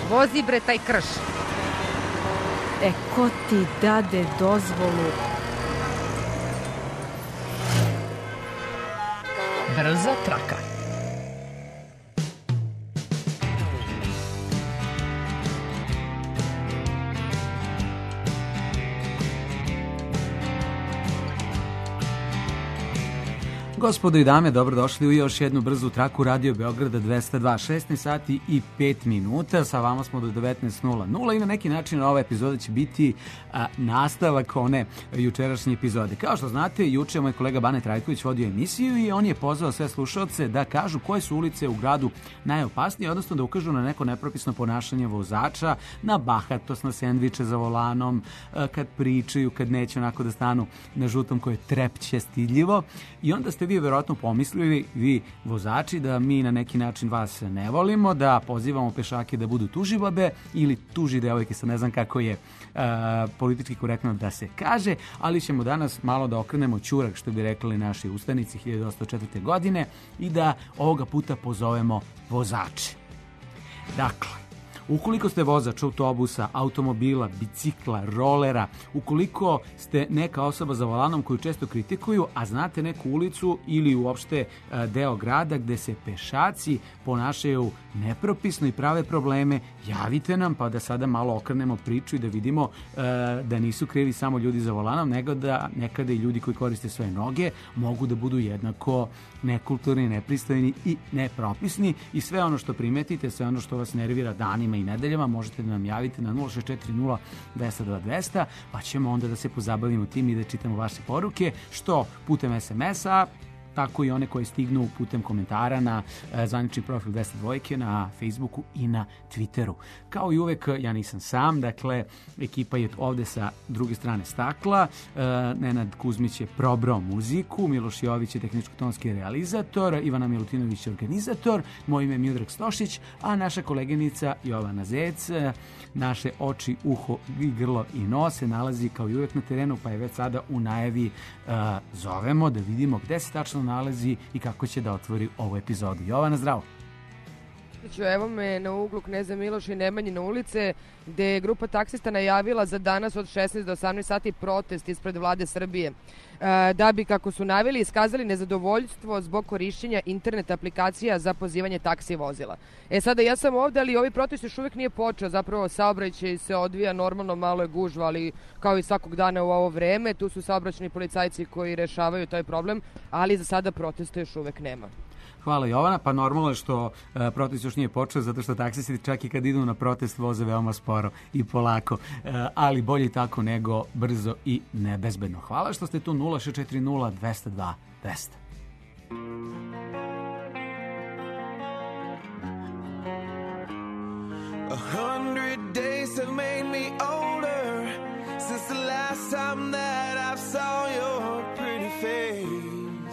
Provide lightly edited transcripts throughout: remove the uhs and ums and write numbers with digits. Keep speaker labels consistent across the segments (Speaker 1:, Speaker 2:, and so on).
Speaker 1: Vozi bre taj krš.
Speaker 2: Ko ti dade dozvolu?
Speaker 3: Brza traka.
Speaker 4: Gospodo i dame, dobrodošli u još jednu brzu traku Radio Beograda 202, 16 sati i 5 minuta. Sa vama smo do 19.00 i na neki način ova epizoda će biti nastavak one jučerašnje epizode. Kao što znate, juče moj kolega Bane Trajković vodio emisiju i on je pozvao sve slušaoce da kažu koje su ulice u gradu najopasnije, odnosno da ukažu na neko nepropisno ponašanje vozača, na bahatost, na sendviče za volanom, kad pričaju, kad neće onako da stanu na žutom koje trepće stidljivo. I onda ste vi verovatno pomislili, vi vozači, da mi na neki način vas ne volimo, da pozivamo pešake da budu tužibabe ili tuži devojke, sa ne znam kako je politički korektno da se kaže, ali ćemo danas malo da okrenemo ćurak, što bi rekli naši ustanici 1904. godine i da ovoga puta pozovemo vozače. Dakle, ukoliko ste vozač autobusa, automobila, bicikla, rolera, ukoliko ste neka osoba za volanom koju često kritikuju, a znate neku ulicu ili uopšte deo grada gde se pešaci ponašaju nepropisno i prave probleme, javite nam pa da sada malo okrenemo priču i da vidimo da nisu krivi samo ljudi za volanom, nego da nekada i ljudi koji koriste svoje noge mogu da budu jednako nekulturni, nepristojni i nepropisni. I sve ono što primetite, sve ono što vas nervira danima i nedeljama, možete da nam javite na 0640 202 200, pa ćemo onda da se pozabavimo tim i da čitamo vaše poruke, što putem SMS-a, tako i one koje stignu putem komentara na zvanični profil 202 na Facebooku i na Twitteru. Kao i uvek, ja nisam sam, dakle, ekipa je ovde sa druge strane stakla. Nenad Kuzmić je probrao muziku, Miloš Jović je tehničko-tonski realizator, Ivana Milutinović je organizator, moje ime je Miodrag Stošić, a naša koleginica Jovana Zec, naše oči, uho, grlo i nos se nalazi kao i uvek na terenu, pa je već sada u najavi zovemo da vidimo gde se tačno nalazi i kako će da otvori ovu epizodu. Jovana, zdravo.
Speaker 1: Evo me na uglu Kneza Miloša i Nemanjine ulice, gde je grupa taksista najavila za danas od 16 do 18 sati protest ispred vlade Srbije. Da bi, kako su naveli, iskazali nezadovoljstvo zbog korišćenja internet aplikacija za pozivanje taksi vozila. Sada ja sam ovde, ali ovi protest još uvek nije počeo, zapravo saobraćaj se odvija normalno, malo je gužva, ali kao i svakog dana u ovo vreme, tu su saobraćajni policajci koji rešavaju taj problem, ali za sada protesta još uvek nema.
Speaker 4: Hvala Jovana, pa normalno je što protest još nije počeo, zato što taksisti čak i kad idu na protest voze veoma sporo i polako, ali bolje tako nego brzo i nebezbedno. Hvala što ste tu 0640 202 200.
Speaker 5: A 100 days have made me older since the last time that I saw your pretty face.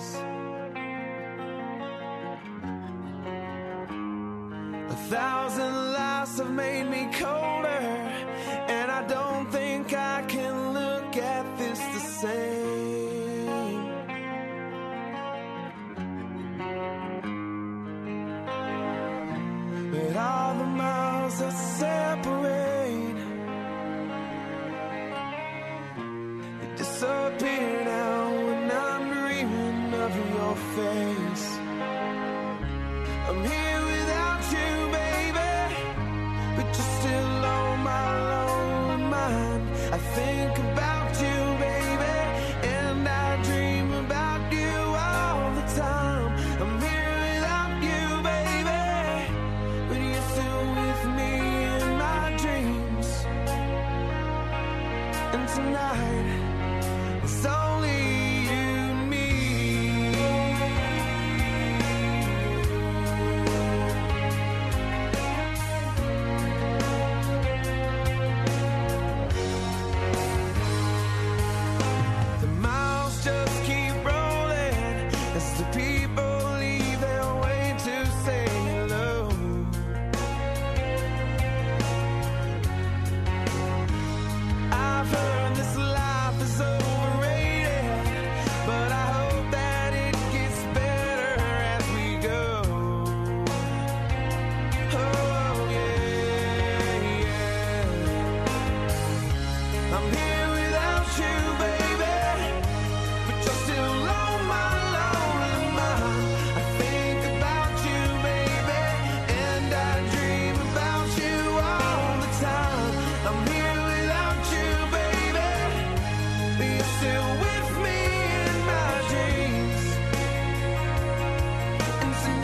Speaker 5: 1,000 lives have made me colder, and I don't think I can look at this the same. But all the miles that separate, they disappear now when I'm dreaming of your face. I'm here without you, baby, but you're still on my lonely mind. I think about you, baby, and I dream about you all the time. I'm here without you, baby, but you're still with me and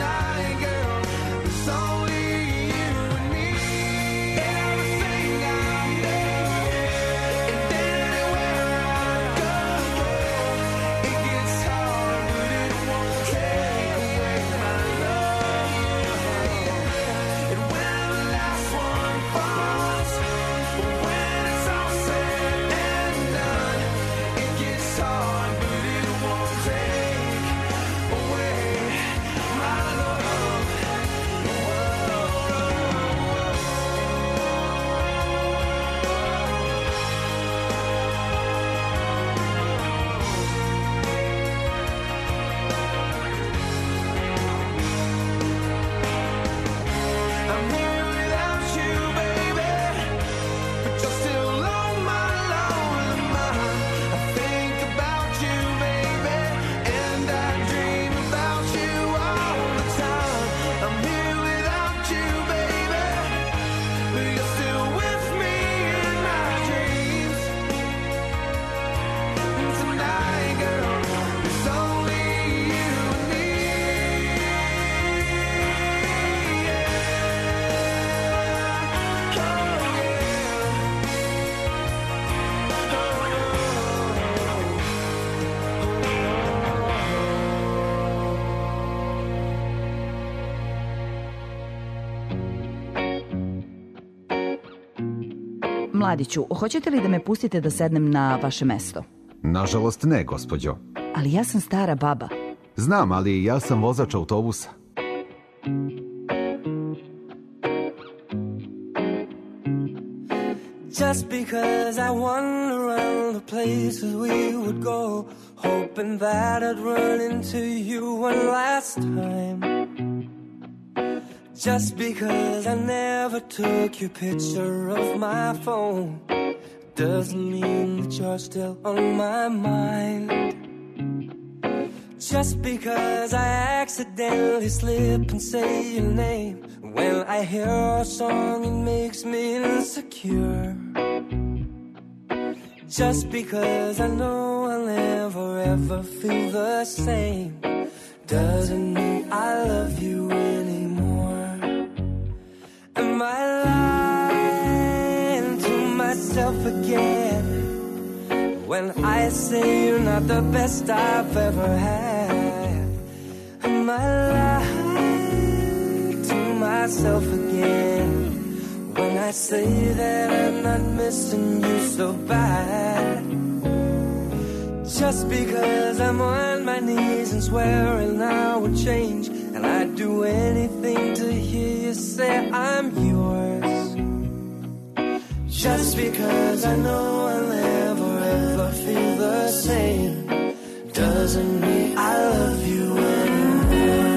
Speaker 5: tonight, girl. It's only you and me. Everything I'm doing, and anywhere I go, it gets hard, but it won't take away my love. And when the last one falls, when it's all said and done, it gets hard, but it won't take away my love. I'm here without you, baby, but you're still on my lonely mind. I think about you, baby, and I dream about you all the time. I'm here without you, baby, but you're still with me in my dreams. And tonight, girl, it's only you and me.
Speaker 3: Mladiću, hoćete li da me pustite da sednem na vaše mesto?
Speaker 6: Nažalost ne, gospođo.
Speaker 3: Ali ja sam stara baba.
Speaker 6: Znam, ali ja sam vozač autobusa.
Speaker 5: Just because I wander around the places we would go, hoping that I'd run into you one last time. Just because I never took your picture of my phone doesn't mean that you're still on my mind. Just because I accidentally slip and say your name when I hear a song, it makes me insecure. Just because I know I'll never ever feel the same doesn't mean I love you anymore. Am I lying to myself again when I say you're not the best I've ever had? Am I lying to myself again when I say that I'm not missing you so bad? Just because I'm on my knees and swearing I would change, and I'd do anything to hear you say I'm yours. Just because I know I'll never ever feel the same doesn't mean I love you anymore.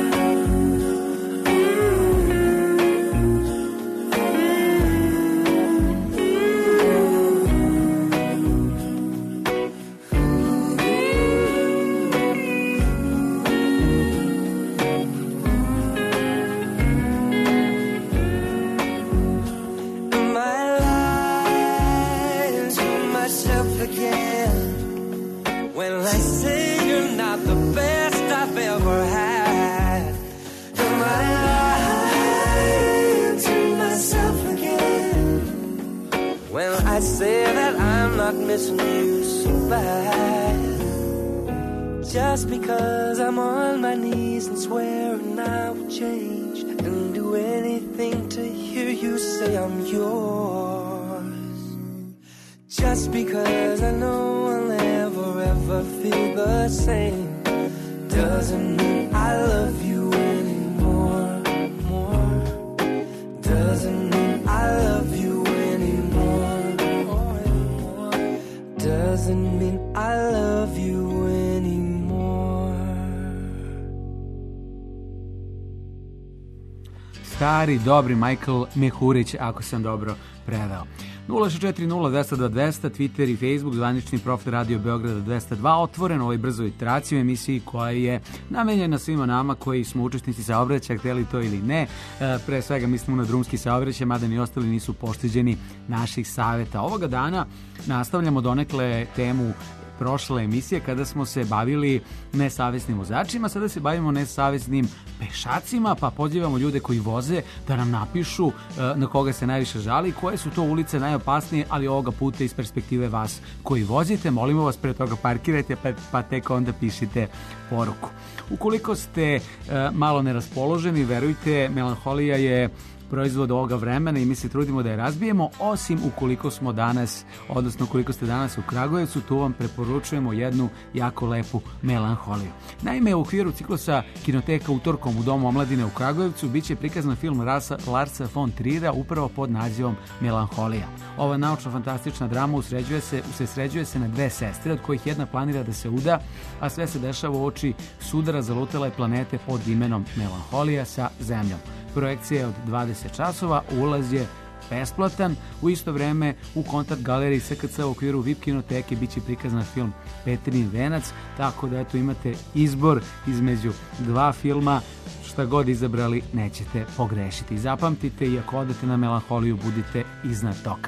Speaker 5: I say that I'm not missing you so bad. Just because I'm on my knees and swearing I will change and do anything to hear you say I'm yours. Just because I know I'll never ever feel the same doesn't mean I love you anymore. Doesn't mean I love you anymore. Doesn't mean I love you anymore.
Speaker 4: Stari, dobri Michael Mehurić, ako sam dobro preveo. 0640222, Twitter i Facebook, zvanični profil Radio Beograda 202, otvoren u ovoj brzoj traci u emisiji koja je namenjena svima nama koji smo učesnici saobraćaja, hteli to ili ne. Pre svega mislimo na drumski saobraćaj, mada ni ostali nisu pošteđeni naših saveta. Ovoga dana nastavljamo donekle temu prošle emisije kada smo se bavili nesavesnim vozačima. Sada se bavimo nesavesnim pešacima, pa pozivamo ljude koji voze da nam napišu na koga se najviše žali, koje su to ulice najopasnije, ali ovoga puta iz perspektive vas koji vozite. Molimo vas, pre toga parkirajte, pa tek onda pišite poruku. Ukoliko ste malo neraspoloženi, verujte, melanholija je proizvod ovoga vremena i mi se trudimo da je razbijemo, osim ukoliko smo danas, odnosno ukoliko ste danas u Kragujevcu, tu vam preporučujemo jednu jako lepu melanholiju. Naime, u okviru ciklusa Kinoteka utorkom u Domu omladine u Kragujevcu biće prikazan film Larsa von Trier'a upravo pod nazivom Melanholija. Ova naučno-fantastična drama usređuje se na dve sestre, od kojih jedna planira da se uda, a sve se dešava u oči sudara zalutele planete pod imenom Melanholija sa Zemljom. Projekcija je od 20 časova, ulaz je besplatan. U isto vreme u Kontakt galeriji SKC u okviru VIP kinoteke biće prikazan film Petrin venac, tako da eto imate izbor između dva filma, šta god izabrali nećete pogrešiti. Zapamtite, i ako odete na melanholiju, budite iznad toga.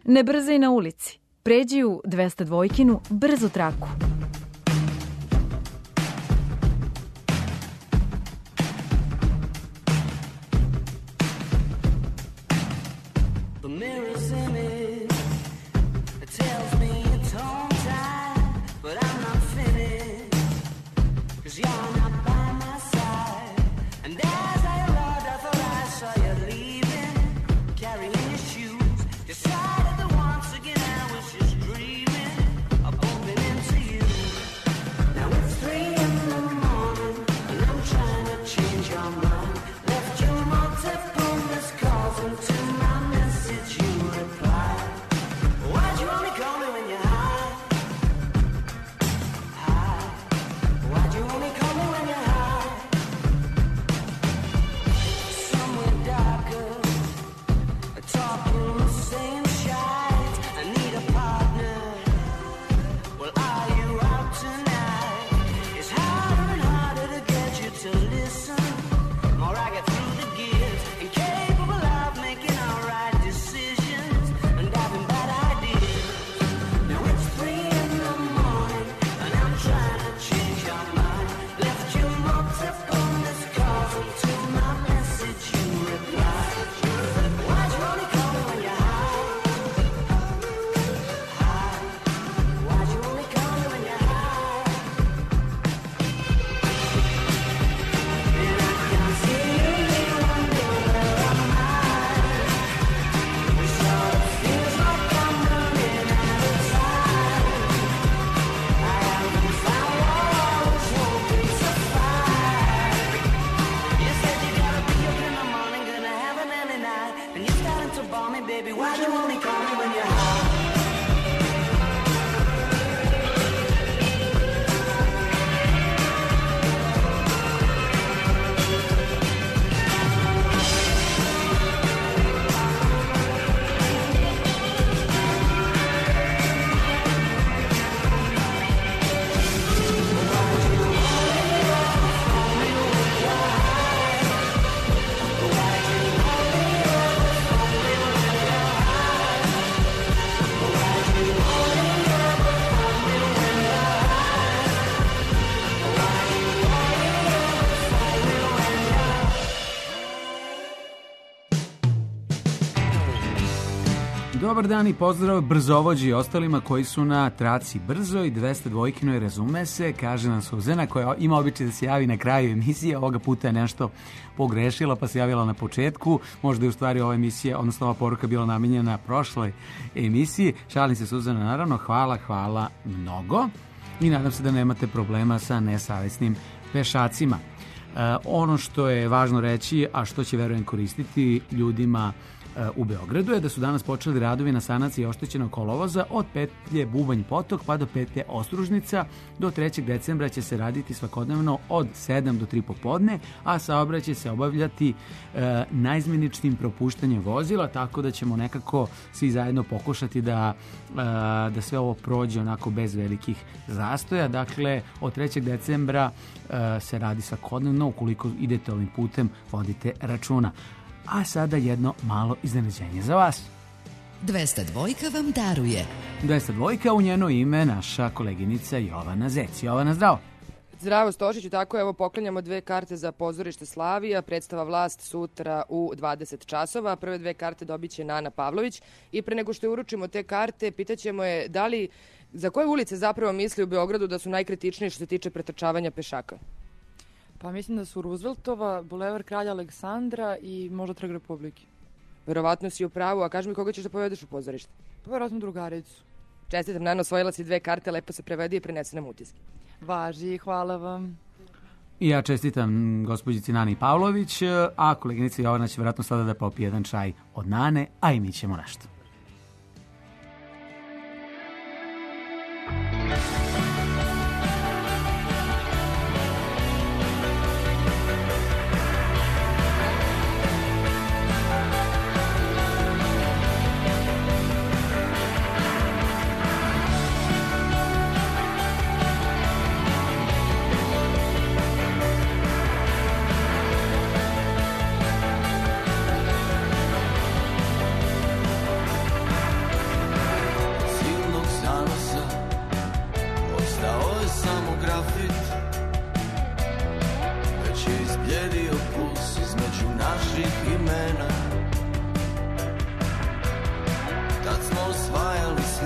Speaker 2: Ne brzaj na ulici. Pređi u 202-kinu brzu traku.
Speaker 4: Dobar dan i pozdrav brzovođi i ostalima koji su na traci brzo i 202-kinoj razume se, kaže nam Suzana koja ima običaj da se javi na kraju emisije, ovoga puta je nešto pogrešila pa se javila na početku, možda je u stvari ova emisija, odnosno ova poruka bila namenjena prošloj emisiji. Šalim se Suzana, naravno, hvala mnogo i nadam se da nemate problema sa nesavesnim pešacima. Ono što je važno reći, a što će verujem koristiti ljudima u Beogradu je da su danas počeli radovi na sanaciji oštećenog kolovoza od petlje Bubanj Potok pa do petlje Ostružnica. Do 3. decembra će se raditi svakodnevno od 7 do 3 popodne, a saobraćaj će se obavljati naizmeničnim propuštanjem vozila, tako da ćemo nekako svi zajedno pokušati da sve ovo prođe onako bez velikih zastoja. Dakle, od 3. decembra se radi svakodnevno, ukoliko idete ovim putem vodite računa. A sada jedno malo iznenađenje za vas.
Speaker 7: 202 vam daruje.
Speaker 4: 202, u njeno ime naša koleginica Jovana Zec. Jovana, zdravo.
Speaker 1: Zdravo Stošiću, tako evo poklanjamo 2 karte za pozorište Slavija, predstava Vlast sutra u 20 časova. Prve 2 karte dobit će Nana Pavlović i pre nego što je uručimo te karte, pitaćemo je za koje ulice zapravo misli u Beogradu da su najkritičnije što se tiče pretrčavanja pešaka.
Speaker 8: Pa mislim da su Rooseveltova, Bulevar Kralja Aleksandra i možda Trg Republike.
Speaker 1: Verovatno si u pravu, a kaži mi koga ćeš da povedeš u pozorište?
Speaker 8: Pa verovatno drugaricu.
Speaker 1: Čestitam, Nano, osvojila si 2 karte, lepo se prevedi i prenese nam utiske.
Speaker 8: Važi, hvala vam.
Speaker 4: I ja čestitam gospođici Nani Pavlović, a koleginica Jovana će vjerojatno sada da popije jedan čaj od Nane, a i mi ćemo nešto.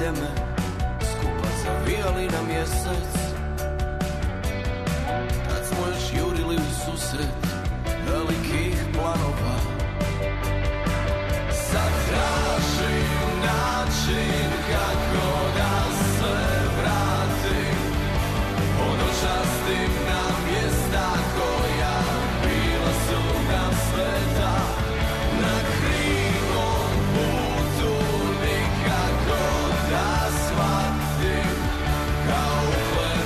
Speaker 5: vrijeme skupa zavijali na mjesec. Tad smo još jurili u susret velikih planova. Sad tražim način kako da se vratim, podočastim na mjesta koja bila su nam sveta. Na krivom putu nikako da shvatim, kao u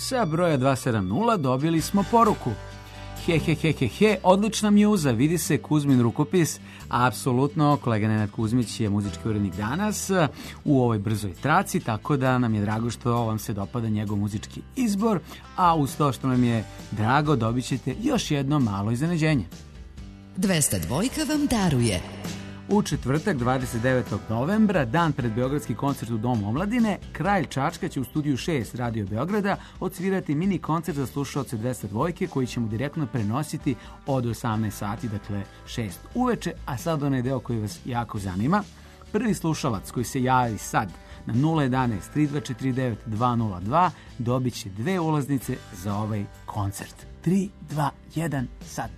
Speaker 4: sa broja 270 dobili smo poruku. He, odlična mjuza, vidi se Kuzmin rukopis, apsolutno, kolega Nenad Kuzmić je muzički urednik danas u ovoj brzoj traci, tako da nam je drago što vam se dopada njegov muzički izbor, a uz to što nam je drago dobit ćete još jedno malo iznenađenje.
Speaker 7: 202 vam daruje.
Speaker 4: U četvrtak, 29. novembra, dan pred beogradski koncert u Domu omladine, Kralj Čačka će u studiju 6 Radio Beograda odsvirati mini koncert za slušaoce 202 koji ćemo direktno prenositi od 18 sati, dakle 6 uveče, a sad onaj deo koji vas jako zanima. Prvi slušalac koji se javi sad na 011 3249 202 dobit će 2 ulaznice za ovaj koncert. 3, 2, 1, sad.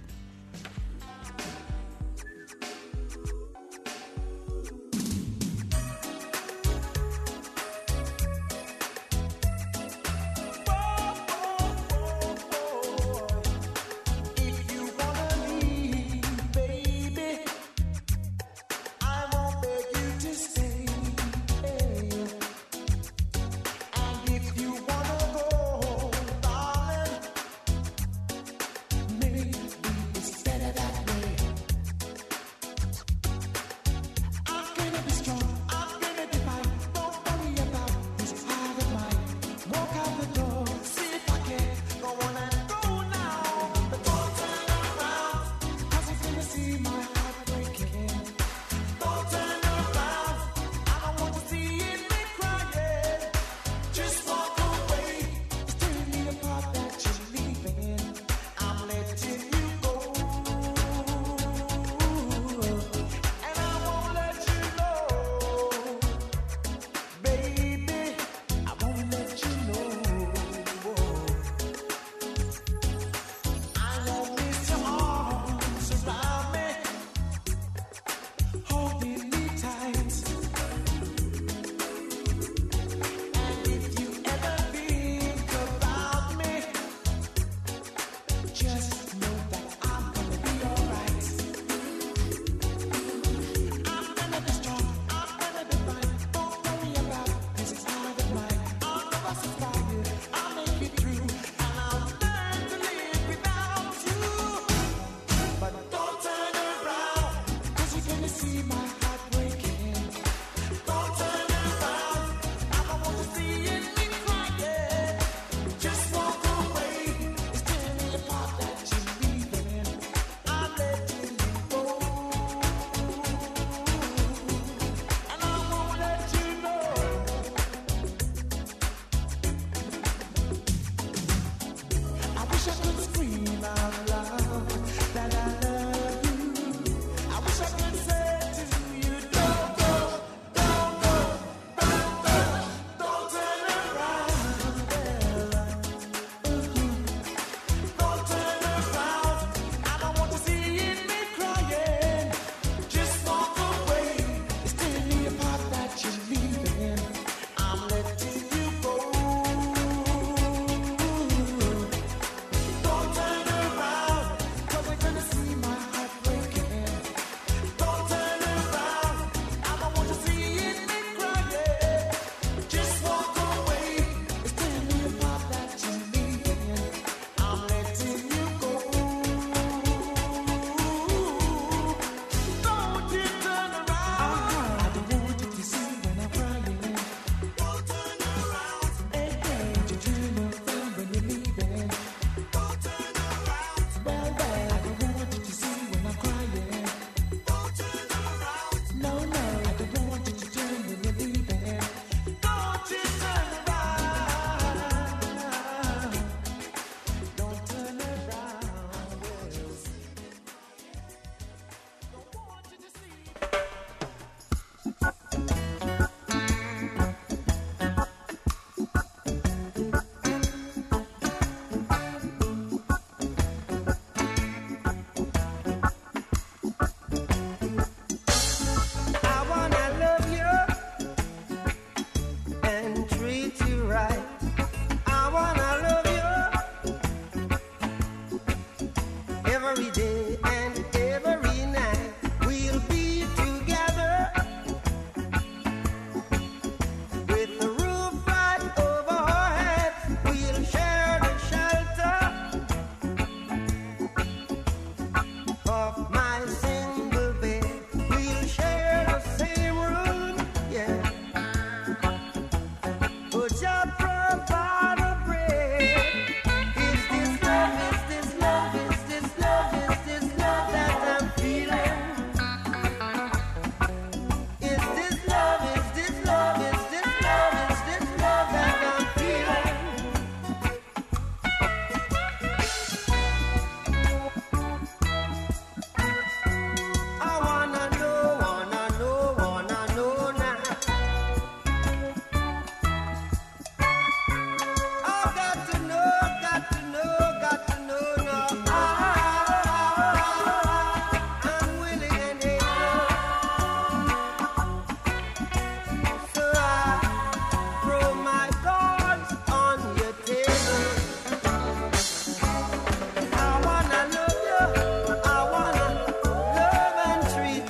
Speaker 5: Share of my single bed. We'll share the same room, yeah. Would you provide a bread? Is this love, is this love, is this love, is this love that I'm feeling? Is this love, is this love, is this love, is this love that I'm feeling? I wanna know now. I got to know now. I'm willing and able, so I throw my cards on your table. I wanna love you. I wanna love and treat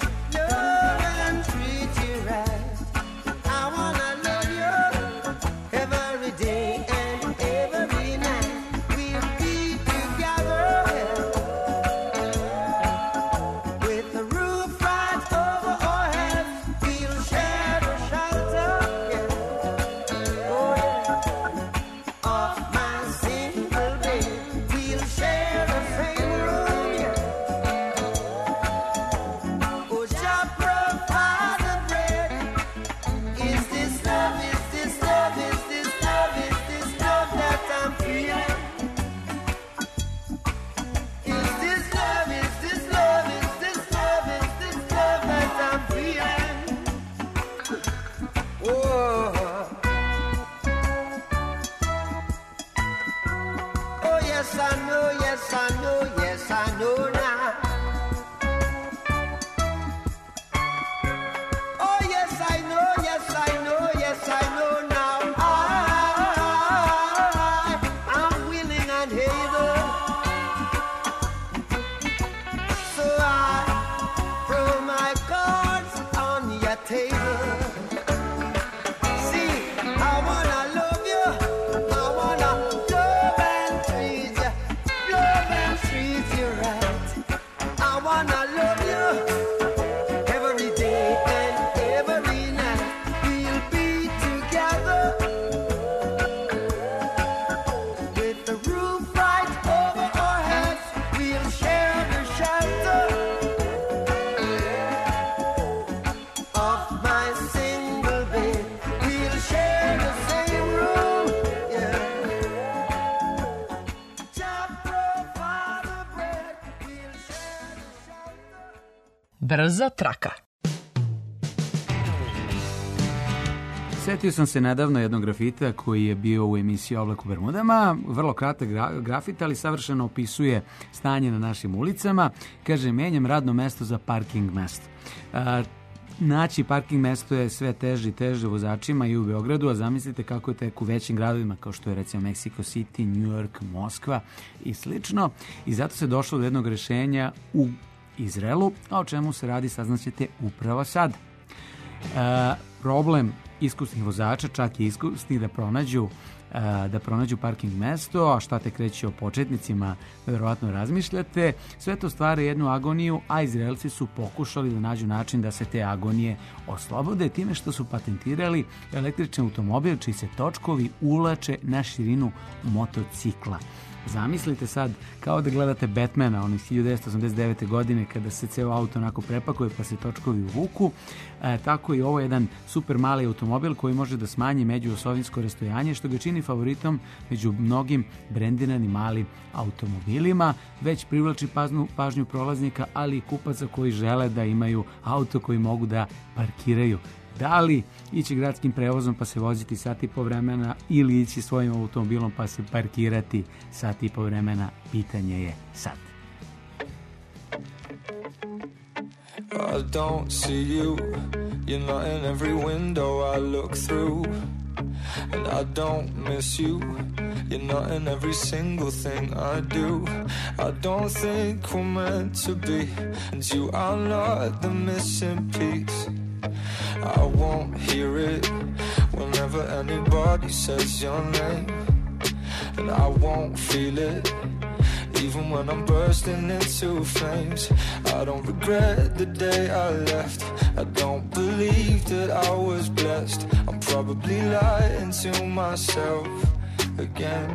Speaker 5: you right. I wanna love you every day and every night. We'll be together with the roof right over our heads. We'll share the shelter, yeah. Oh, yeah. Of my single bed. We'll share the same room, yeah. Would you provide the bread? Is this love, is this love, is this love, is this love that I'm feeling? Is this love, is this love, is this love, is this love that I'm feeling? Whoa. Oh yes I know, yes I know, yes I know now. Oh yes I know, yes I know, yes I know now. I'm willing and able, so I throw my cards on your table. See, I wanna love you, I wanna love and treat you right. I wanna love you every day and every night. We'll be together with the roof right over our heads. We'll share the shelter of my single bed. We'll share the same room, yeah. Just provide the bread. We'll share the shelter.
Speaker 9: Brza traka.
Speaker 4: Setio sam se nedavno jednog grafita koji je bio u emisiji Oblak u Bermudama. Vrlo kratak grafit, ali savršeno opisuje stanje na našim ulicama. Kaže, menjam radno mesto za parking mesto. Naći parking mesto je sve teže i teže vozačima i u Beogradu, a zamislite kako je tek u većim gradovima kao što je recimo Mexico City, New York, Moskva i slično. I zato se došlo do jednog rešenja u Izraelu, a o čemu se radi saznaćete upravo sad. Problem iskusnih vozača, čak i iskusnih da pronađu parking mesto, a šta tek reći o početnicima, verovatno razmišljate. Sve to stvara jednu agoniju, a Izraelci su pokušali da nađu način da se te agonije oslobode time što su patentirali električni automobil čiji se točkovi uvlače na širinu motocikla. Zamislite sad kao da gledate Batmana, on iz 1989. godine kada se ceo auto onako prepakuje pa se točkovi uvuku. Tako i ovo je jedan super mali automobil koji može da smanji međuosovinsko rastojanje, što ga čini favoritom među mnogim brendiranim malim automobilima. Već privlači pažnju prolaznika, ali i kupaca koji žele da imaju auto koji mogu da parkiraju. Da li ići gradskim prevozom pa se voziti sat i po vremena ili ići svojim automobilom pa se parkirati sat i po vremena, pitanje je sad.
Speaker 10: I don't see you, you're not in every window I look through. And I don't miss you, you're not in every single thing I do. I don't think we're meant to be, and you are not the missing piece. I won't hear it whenever anybody says your name, and I won't feel it even when I'm bursting into flames. I don't regret the day I left. I don't believe that I was blessed. I'm probably lying to myself again.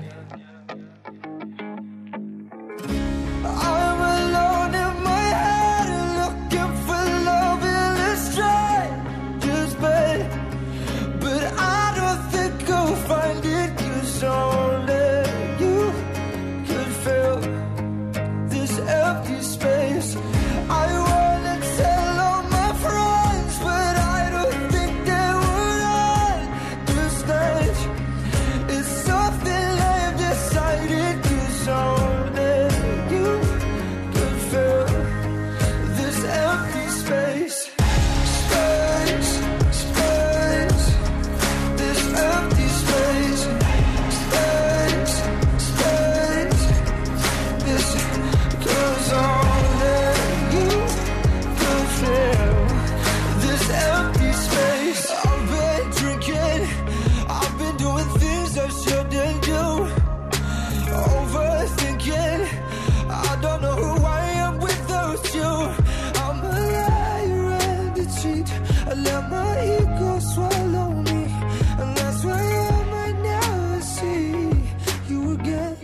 Speaker 10: I'm alone in my head looking for love in a stranger's bed, but I don't think I'll find it, 'cause only you could fill this empty space. I wanna tell all my friends, but I don't think they would understand. It's something I've decided, 'cause only you could fill this empty space. Space, space, this empty space. Space, space, this, 'cause only you could fill this empty space. I've been drinking, I've been doing things I shouldn't do. Overthinking, I don't know who I am without you. I'm a liar and a cheat. I let my ego swallow me, and that's why I might never see you again.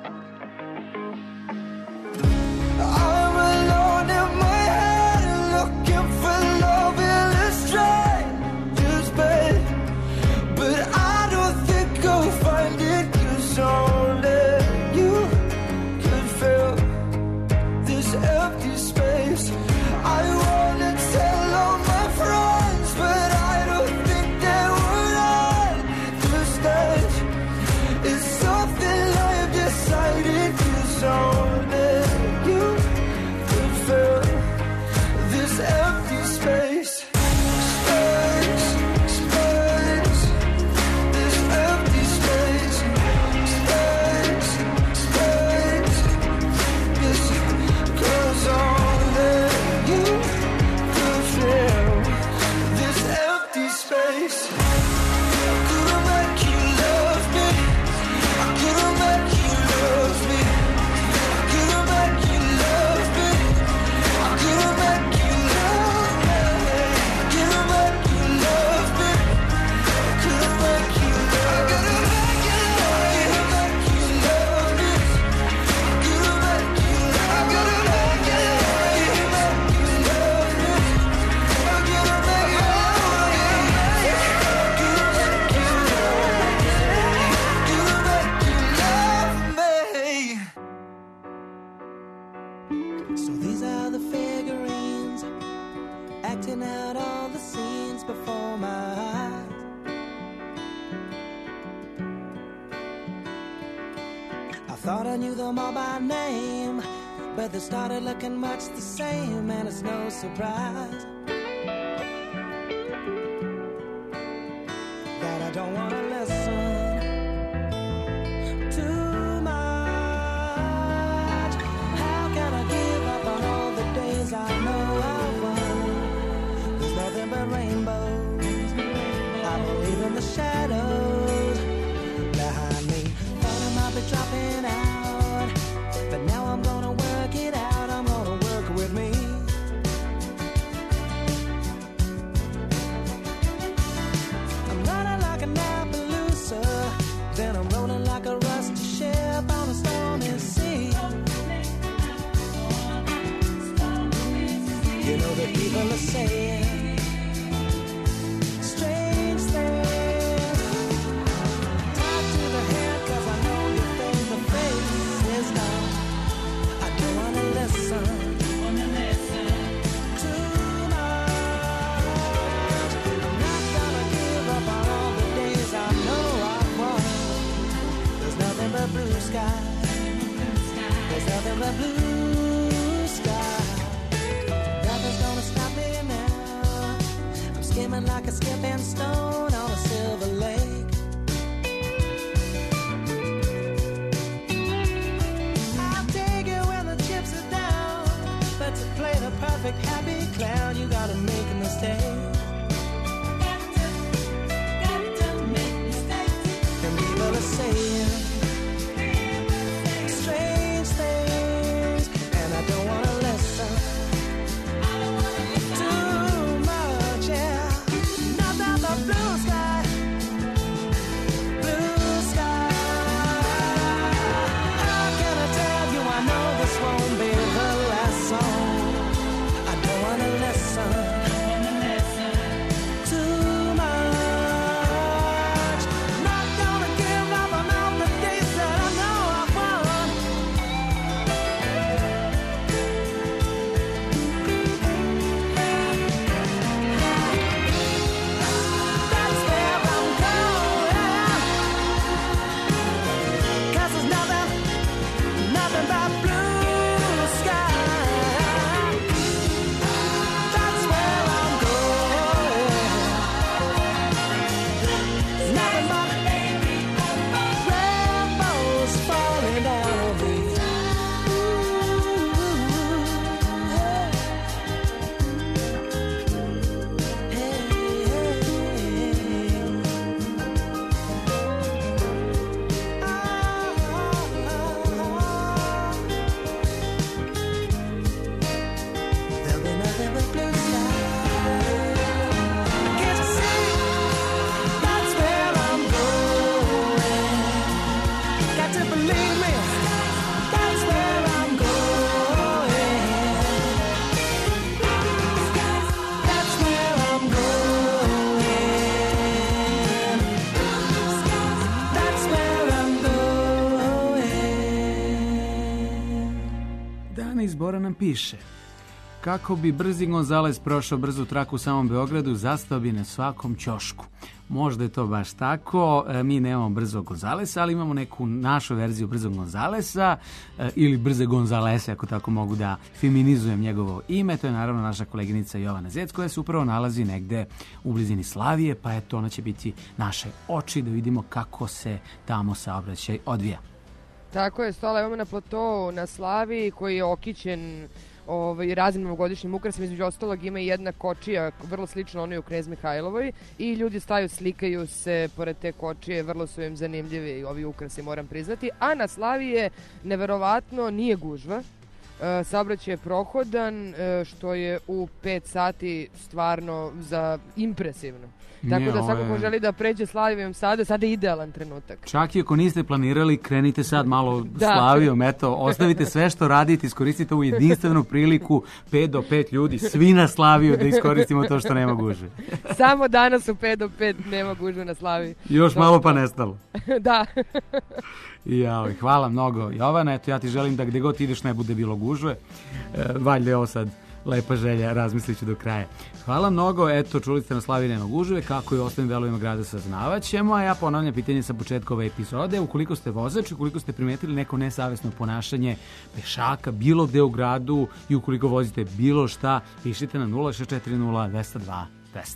Speaker 10: I'm alone in my head looking for love in a stranger's bed, but I don't think I'll find it, 'cause only you could fill this empty space. I wanna tell all my friends, but I don't think they would understand. It's something I've decided, 'cause only you could fill this empty space. Space, space, this empty space. Space, space, this, 'cause only you could fill this empty space. I couldn't make you love me. I couldn't make you love me. I couldn't make you love me. I couldn't make you love me. I couldn't make you love me. I couldn't make you love me. I couldn't make you love me. I couldn't make you love me. I couldn't make you love me. I couldn't make you
Speaker 5: So these are the figurines acting out all the scenes before my eyes. I thought I knew them all by name, but they started looking much the same, and it's no surprise that I don't want to listen too much. How can I give up on all the days I know I've won? There's nothing but rainbows. I believe in the shadows behind me. Thought I might be dropping out, but now I'm gonna work it out. I'm gonna work with me. I'm running like an Appaloosa, then I'm rolling like a rusty ship on a stormy sea. You know that people are saying strange things. Talk to the head, 'cause I know your face, the face is gone. I don't wanna listen too much. I'm not gonna give up on all the days I know I've won. There's nothing but blue sky. There's nothing but blue sky. Nothing's gonna stop me now. I'm skimming like a skipping stone on a silver lake. I'll take it when the chips are down, but to play the perfect happy clown, you gotta make a mistake. And people are saying strange things.
Speaker 4: Ana iz Bora nam piše: kako bi brzi Gonzales prošao brzu traku u samom Beogradu, zastao bi na svakom ćošku. Možda je to baš tako, mi nemamo brzog Gonzalesa, ali imamo neku našu verziju brzog Gonzalesa ili brze Gonzalese, ako tako mogu da feminizujem njegovo ime. To je naravno naša koleginica Jovana Zec, koja se upravo nalazi negde u blizini Slavije, pa eto, ona će biti naše oči da vidimo kako se tamo saobraćaj odvija.
Speaker 1: Tako je, stola imamo na platou na Slaviji koji je okićen raznim novogodišnjim ukrasima. Između ostalog ima i jedna kočija vrlo slično onoj u Knez Mihajlovoj i ljudi staju, slikaju se pored te kočije, vrlo su im zanimljivi ovi ukrasi, moram priznati. A na Slaviji je neverovatno, nije gužva, saobraćaj je prohodan, što je u 5 sati stvarno za impresivno. Tako da svako ko želi da pređe Slavijom sada je idealan trenutak.
Speaker 4: Čak i ako niste planirali, krenite sad malo Slavijom, eto, ostavite sve što radite, iskoristite ovu jedinstvenu priliku, 5 do 5 ljudi, svi na Slaviju, da iskoristimo to što nema gužve.
Speaker 1: Samo danas u 5 do 5 nema gužve na Slaviji.
Speaker 4: Još malo pa nestalo.
Speaker 1: Da.
Speaker 4: Hvala mnogo, Jovana, eto, ja ti želim da gde god ideš ne bude bilo gužve. Valjda je ovo sad lepa želja, razmislit ću do kraja. Hvala mnogo, eto, čuli ste na Slaviji nema gužve, kako i u ostalim delovima grada saznavaćemo, a ja ponavljam pitanje sa početka ove epizode: ukoliko ste vozač, ukoliko ste primetili neko nesavesno ponašanje pešaka bilo gde u gradu i ukoliko vozite bilo šta, pišite na 0640 202 200.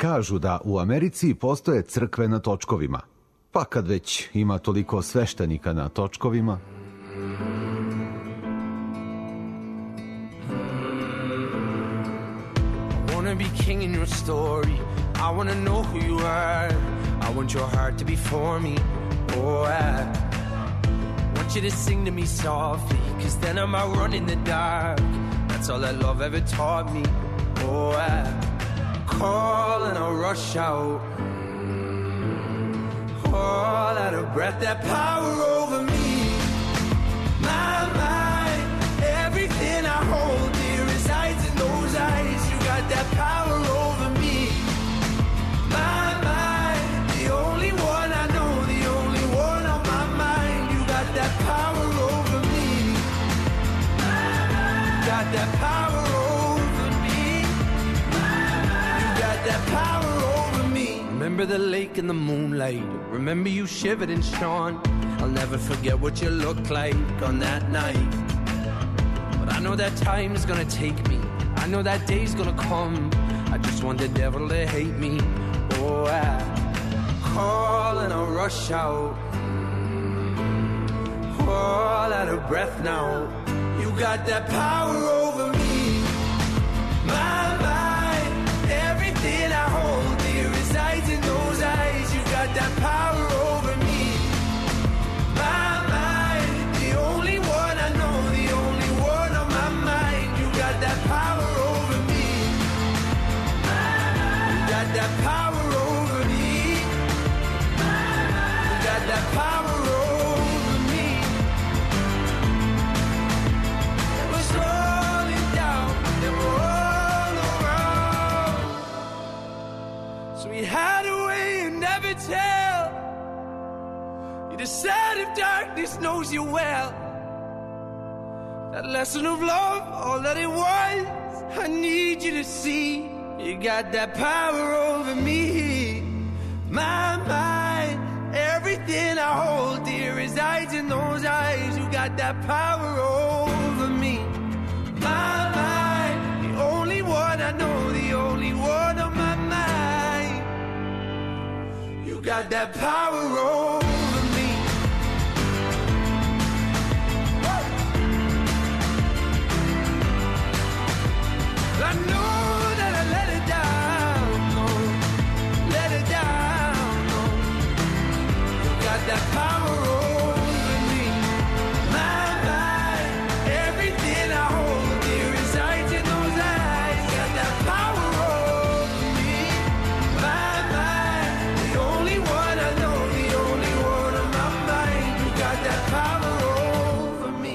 Speaker 6: kažu da u Americi postoje crkve na točkovima. Pa kad već ima toliko sveštenika na točkovima...
Speaker 5: I wanna be king in your story. I wanna know who you are. I want your heart to be for me. Oh, I want you to sing to me softly, 'cause then I might run in the dark. That's all that love ever taught me. Oh, I call and I'll rush out. All out of breath, that power over me. My mind, everything I hold dear resides in those eyes. You got that power over me. My mind, the only one I know, the only one on my mind. You got that power over me. You got that power over me. You got that power over me. Remember the lake in the moonlight. Remember you shivered and shone. I'll never forget what you looked like on that night. But I know that time is gonna take me. I know that day's gonna come. I just want the devil to hate me. Oh, I call and I'll rush out. All out of breath now. You got that power over me. My mind, everything I hold dear resides in those eyes. You got that power over me. My mind, the only one I know, the only one on my mind. You got that power over me. You got that power over me. You got that power over me. It was rolling down, they were all around. So we had a way you never tell. You decide if darkness knows you well. That lesson of love, all that it was, I need you to see. You got that power over me. My mind, everything I hold dear resides in those eyes. You got that power over me. My mind, the only one I know, the only one on my mind. You got that power over me. I know that I let it down, no, let it down, no. You got that power over me. My mind, everything I hold dear resides in those eyes. Got that power over me. My mind, the only one I know, the only one on my mind. You got that power over me.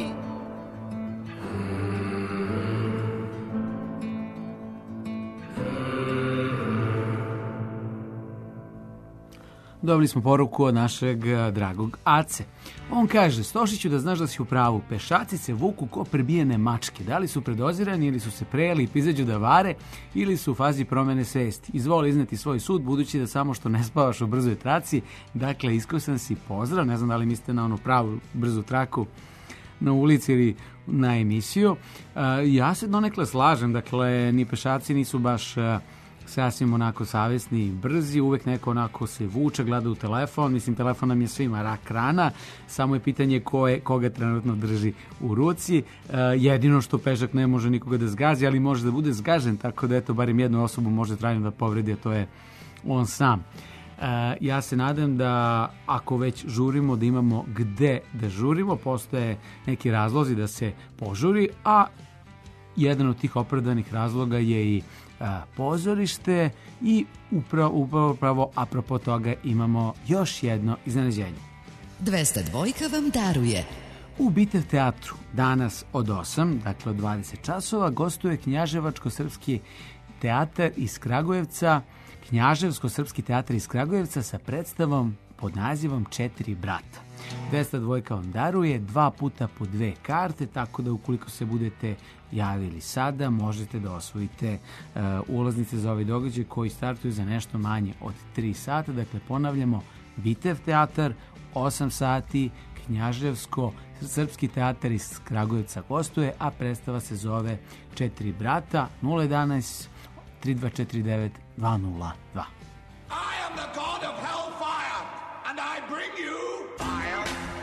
Speaker 4: Dobili smo poruku od našeg dragog Ace. On kaže, Stošiću, da znaš da si u pravu, pešaci se vuku ko prebijene mačke. Da li su predozirani ili su se prejeli i pizađu da vare ili su u fazi promene svesti. Izvoli izneti svoj sud, budući da samo što ne spavaš u brzoj traci. Dakle, iskusan si, pozdrav. Ne znam da li mislite na onu pravu brzu traku na ulici ili na emisiju. Ja se donekle slažem, dakle, ni pešaci nisu baš sasvim onako savjesni i brzi, uvek neko onako se vuče, gleda u telefon, mislim telefon nam je svima rak rana, samo je pitanje koga trenutno drži u ruci, jedino što pešak ne može nikoga da zgazi, ali može da bude zgažen, tako da eto, barem jednu osobu može trajno da povredi, a to je on sam. Ja se nadam da ako već žurimo, da imamo gde da žurimo, postoje neki razlozi da se požuri, a jedan od tih opravdanih razloga je i pozorište i upravo apropo toga imamo još jedno iznenađenje.
Speaker 7: 202 vam daruje.
Speaker 4: U Bitev teatru danas od 8, dakle od 20 časova, gostuje Knjaževačko-srpski teatar iz Kragujevca, Knjaževsko-srpski teatar iz Kragujevca sa predstavom pod nazivom Četiri brata. 202 vam daruje 2 puta po 2 karte, tako da ukoliko se budete javili sada, možete da osvojite ulaznice za ovaj događaj koji startuju za nešto manje od 3 sata. Dakle, ponavljamo, Bitev teatar, 8 sati, Knjaževsko-srpski teatar iz Kragujevca gostuje, a predstava se zove Četiri brata, 011 3249 202.
Speaker 5: I am the god of hellfire, and I bring you fire.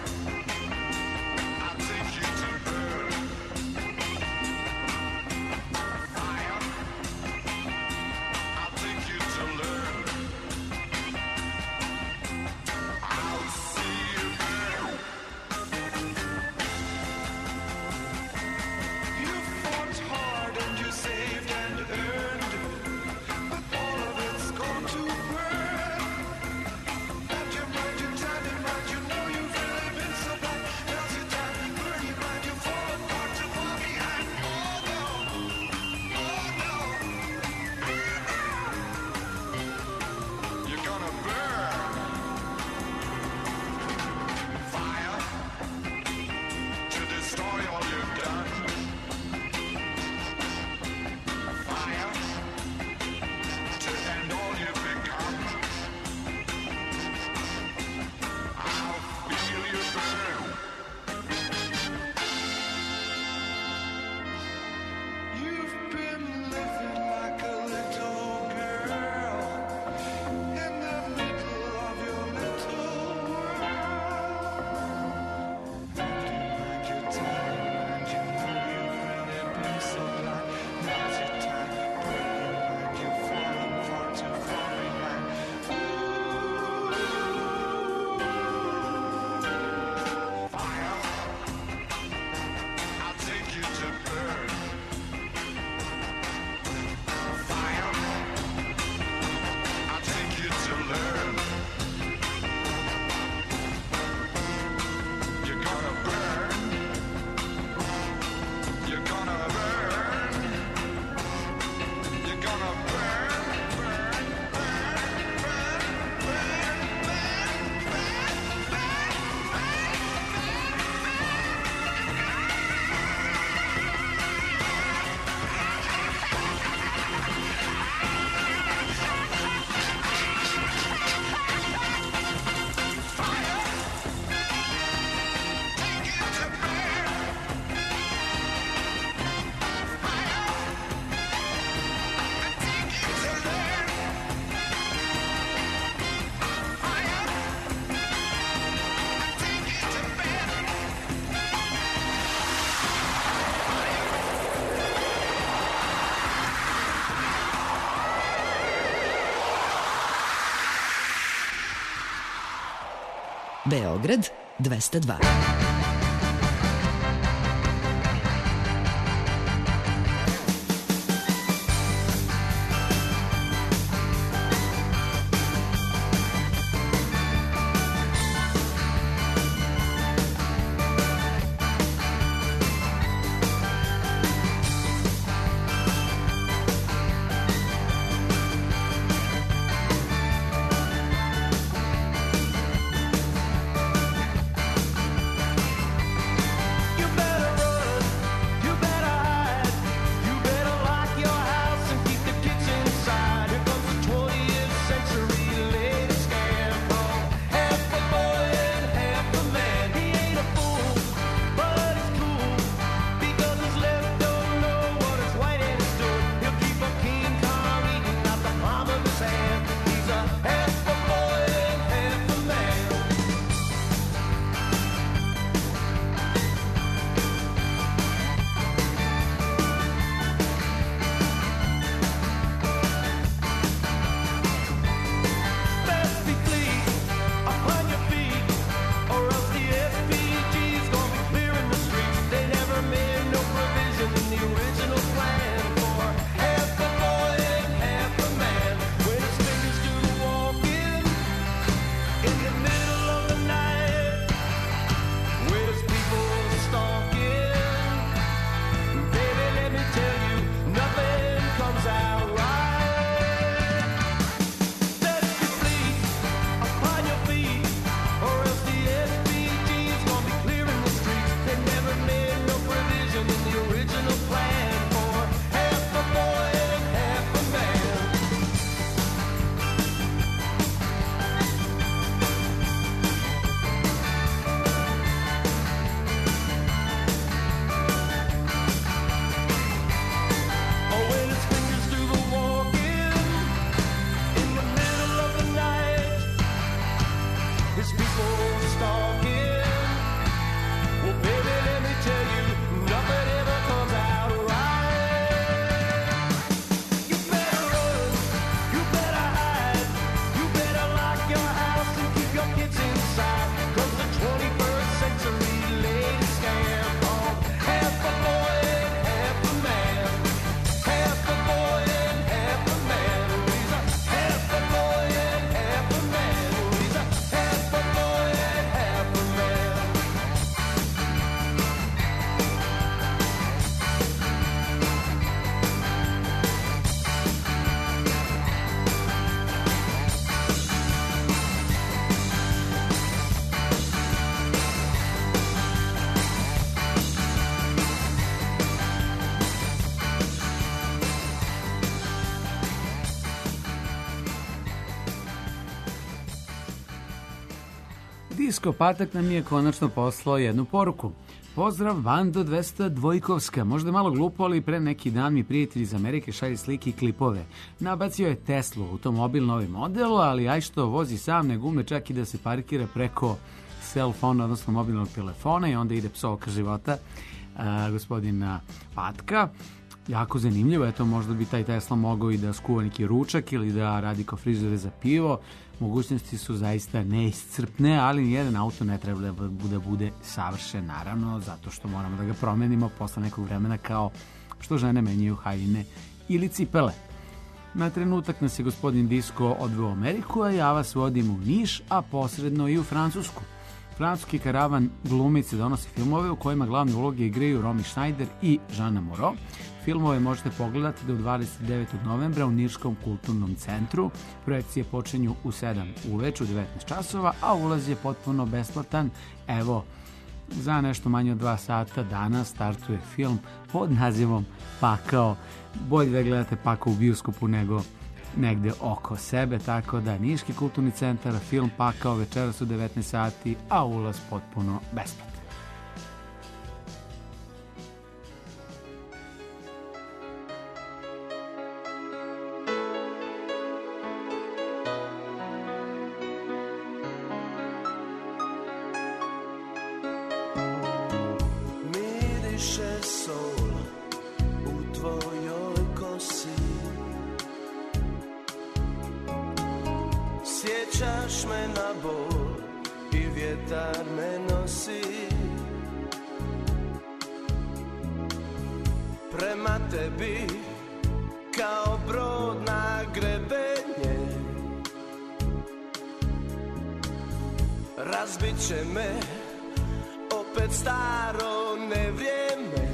Speaker 5: I'll take you to burn. Fire. I'll take you to learn. I'll see you burn. You fought hard and you saved and earned, but all of it's gone to burn. And your mind, your time, your mind, you know you've really been so bad. Melt your time, burn your mind, you fall apart, you fall behind. Oh no, oh no. You're gonna burn. Fire to destroy all you've done. Fire to end all you've become. I'll feel you burn. You've been living like a little girl in the middle of your little world. And your time, and you know you've really been so blind. Now's your time, burn your mind, you've fallen far too far behind. Fire, I'll take you to burn. Fire, I'll take you to learn. You're gonna burn. You're gonna burn. You're gonna burn, burn, burn, burn, burn,
Speaker 7: Beograd 202.
Speaker 5: His people stalking. Well, baby, let me tell you, nothing ever comes out right. You better run, you better hide, you better lock your house and keep your kids inside, 'cause the 21st century lady scam on half a boy and half a man, half a boy and half a man. He's a half a boy and half a man. He's a half a boy and half a man.
Speaker 4: Disko Patak nam je konačno poslao jednu poruku. Pozdrav, bando 200 Dvojkovska. Možda je malo glupo, ali pre neki dan mi prijatelj iz Amerike šalje slike i klipove. Nabacio je Teslu, automobil novi model, ali aj što vozi sam, ne gume čak i da se parkira preko cell phone, odnosno mobilnog telefona, i onda ide psovka života gospodina Patka. Jako zanimljivo, eto možda bi taj Tesla mogao i da skuva neki ručak ili da radi kao frizore za pivo. Mogućnosti su zaista neiscrpne, ali nijedan auto ne treba da bude savršen, naravno, zato što moramo da ga promenimo posle nekog vremena, kao što žene menjaju haljine ili cipele. Na trenutak nas je gospodin Disko odveo u Ameriku, a ja vas vodim u Niš, a posredno i u Francusku. Francuski karavan glumice donosi filmove u kojima glavne uloge igraju Romy Schneider i Jeanne Moreau. Filmove možete pogledati do 29. novembra u Niškom kulturnom centru. Projekcije počinju u 7 uveče u 19 časova, a ulaz je potpuno besplatan. Evo, za nešto manje od 2 sata danas startuje film pod nazivom Pakao. Bolje da gledate Pakao u bioskopu nego negde oko sebe, tako da Niški kulturni centar, film Pakao večeras u 19 sati, a ulaz potpuno besplatan.
Speaker 5: Miriše sol u tvojoj kosi, sjećaš me na bol i vjetar me nosi prema tebi kao brod na grebenje. Razbit će me opet staro nevrijeme,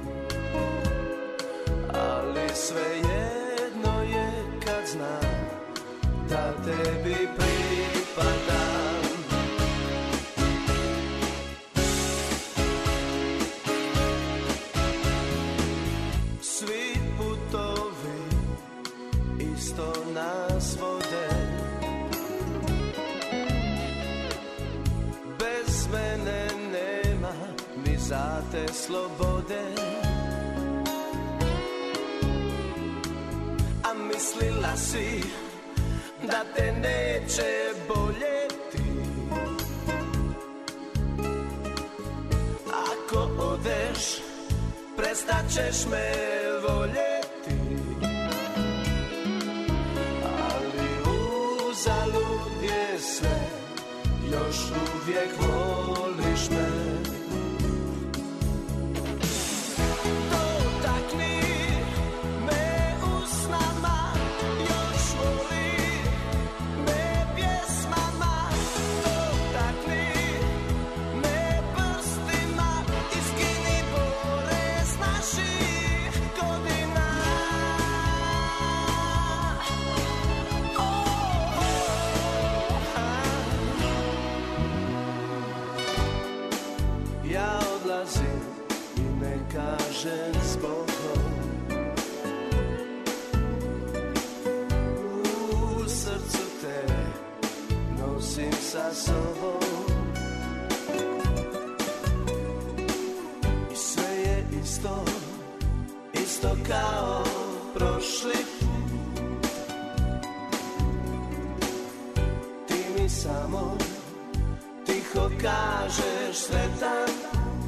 Speaker 5: ali svejedno je kad znam da tebi pripadam. Svi putovi isto nas vode, bez mene nema ni za te slobode. A mislila si da te neće boljeti ako odeš, prestat ćeš me voljeti, ali uzalud je sve, još uvijek voliš me. Kažem s Bogom, u srcu te nosim sa sobom i sve je isto, isto kao prošli put. Ti mi samo tiho kažeš sretan,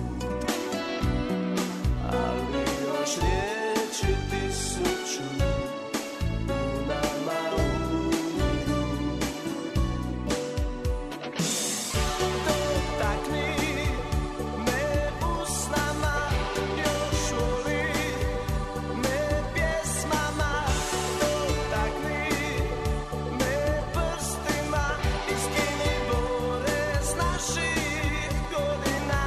Speaker 5: ali još riječi tisuću u nama umiru. Dotakni me usnama, još voli me pjesmama. Dotakni me prstima i skini bore s naših godina.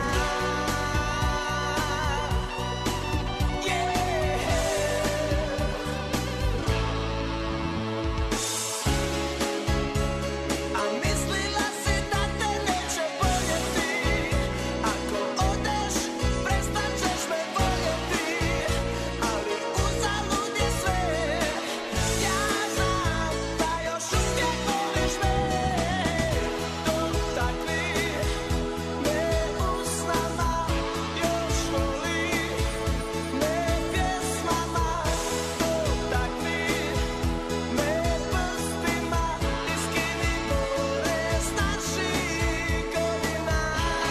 Speaker 5: A mislila si da te neće voljeti, ako odeš prestat ćeš me voljeti, ali uzalud je sve, ja znam da još uvijek voliš me. Dotakni me usnama, još voli me pjesmama. Dotakni me prstima i skini bore s naših godina.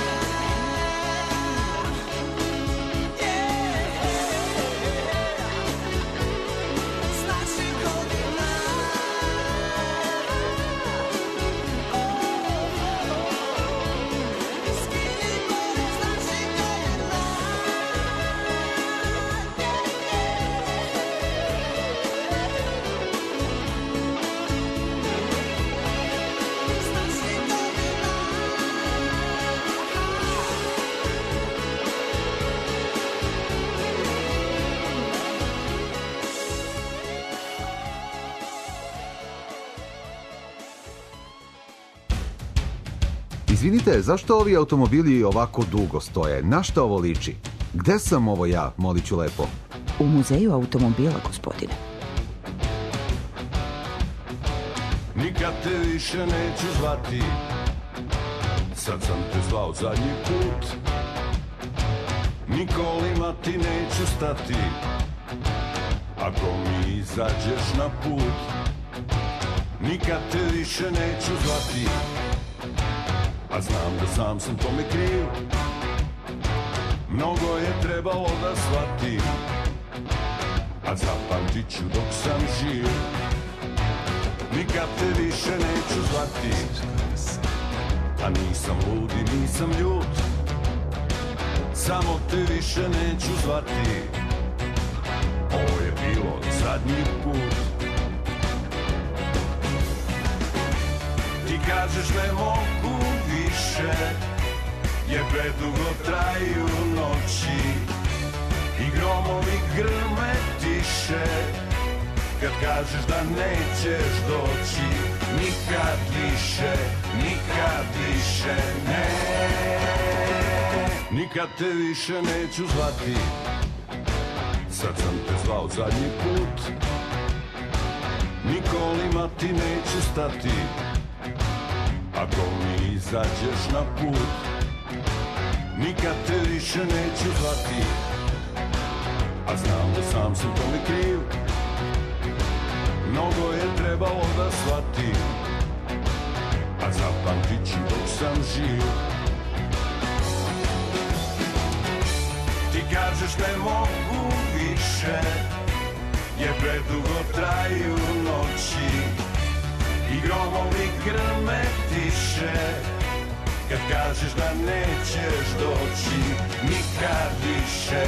Speaker 5: S naših godina. Skini bore s naših godina. S naših godina.
Speaker 6: Izvinite, zašto ovi automobili ovako dugo stoje? Na šta ovo liči? Gde sam ovo ja, moliću lepo?
Speaker 3: U muzeju automobila, gospodine.
Speaker 11: Nikad te više neću zvati, sad sam te zvao zadnji put. Nikolima ti neću stati, ako mi izađeš na put. Nikad te više neću zvati, a znam da sam tome kriv. Mnogo je trebalo da shvatim, a zapamtit ću dok sam živ. Nikad te više neću zvati, a nisam lud i nisam ljut. Samo te više neću zvati, ovo je bilo zadnji put. Ti kažeš ne mogu više, jer predugo traju noći i gromovi grme tiše. Kad kažeš da nećeš doći, nikad više, ne. Nikad te više neću zvati, sad sam te zvao zadnji put. Nikolima ti neću stati, ako mi izađeš na put. Nikad te više neću zvati, a znam da sam tome kriv. Mnogo je trebalo da shvatim, a zapamtit ću dok sam živ. Ti kažeš ne mogu više, jer predugo traju noći i gromovi grme tiše. Kad kažeš da nećeš doći, nikad više,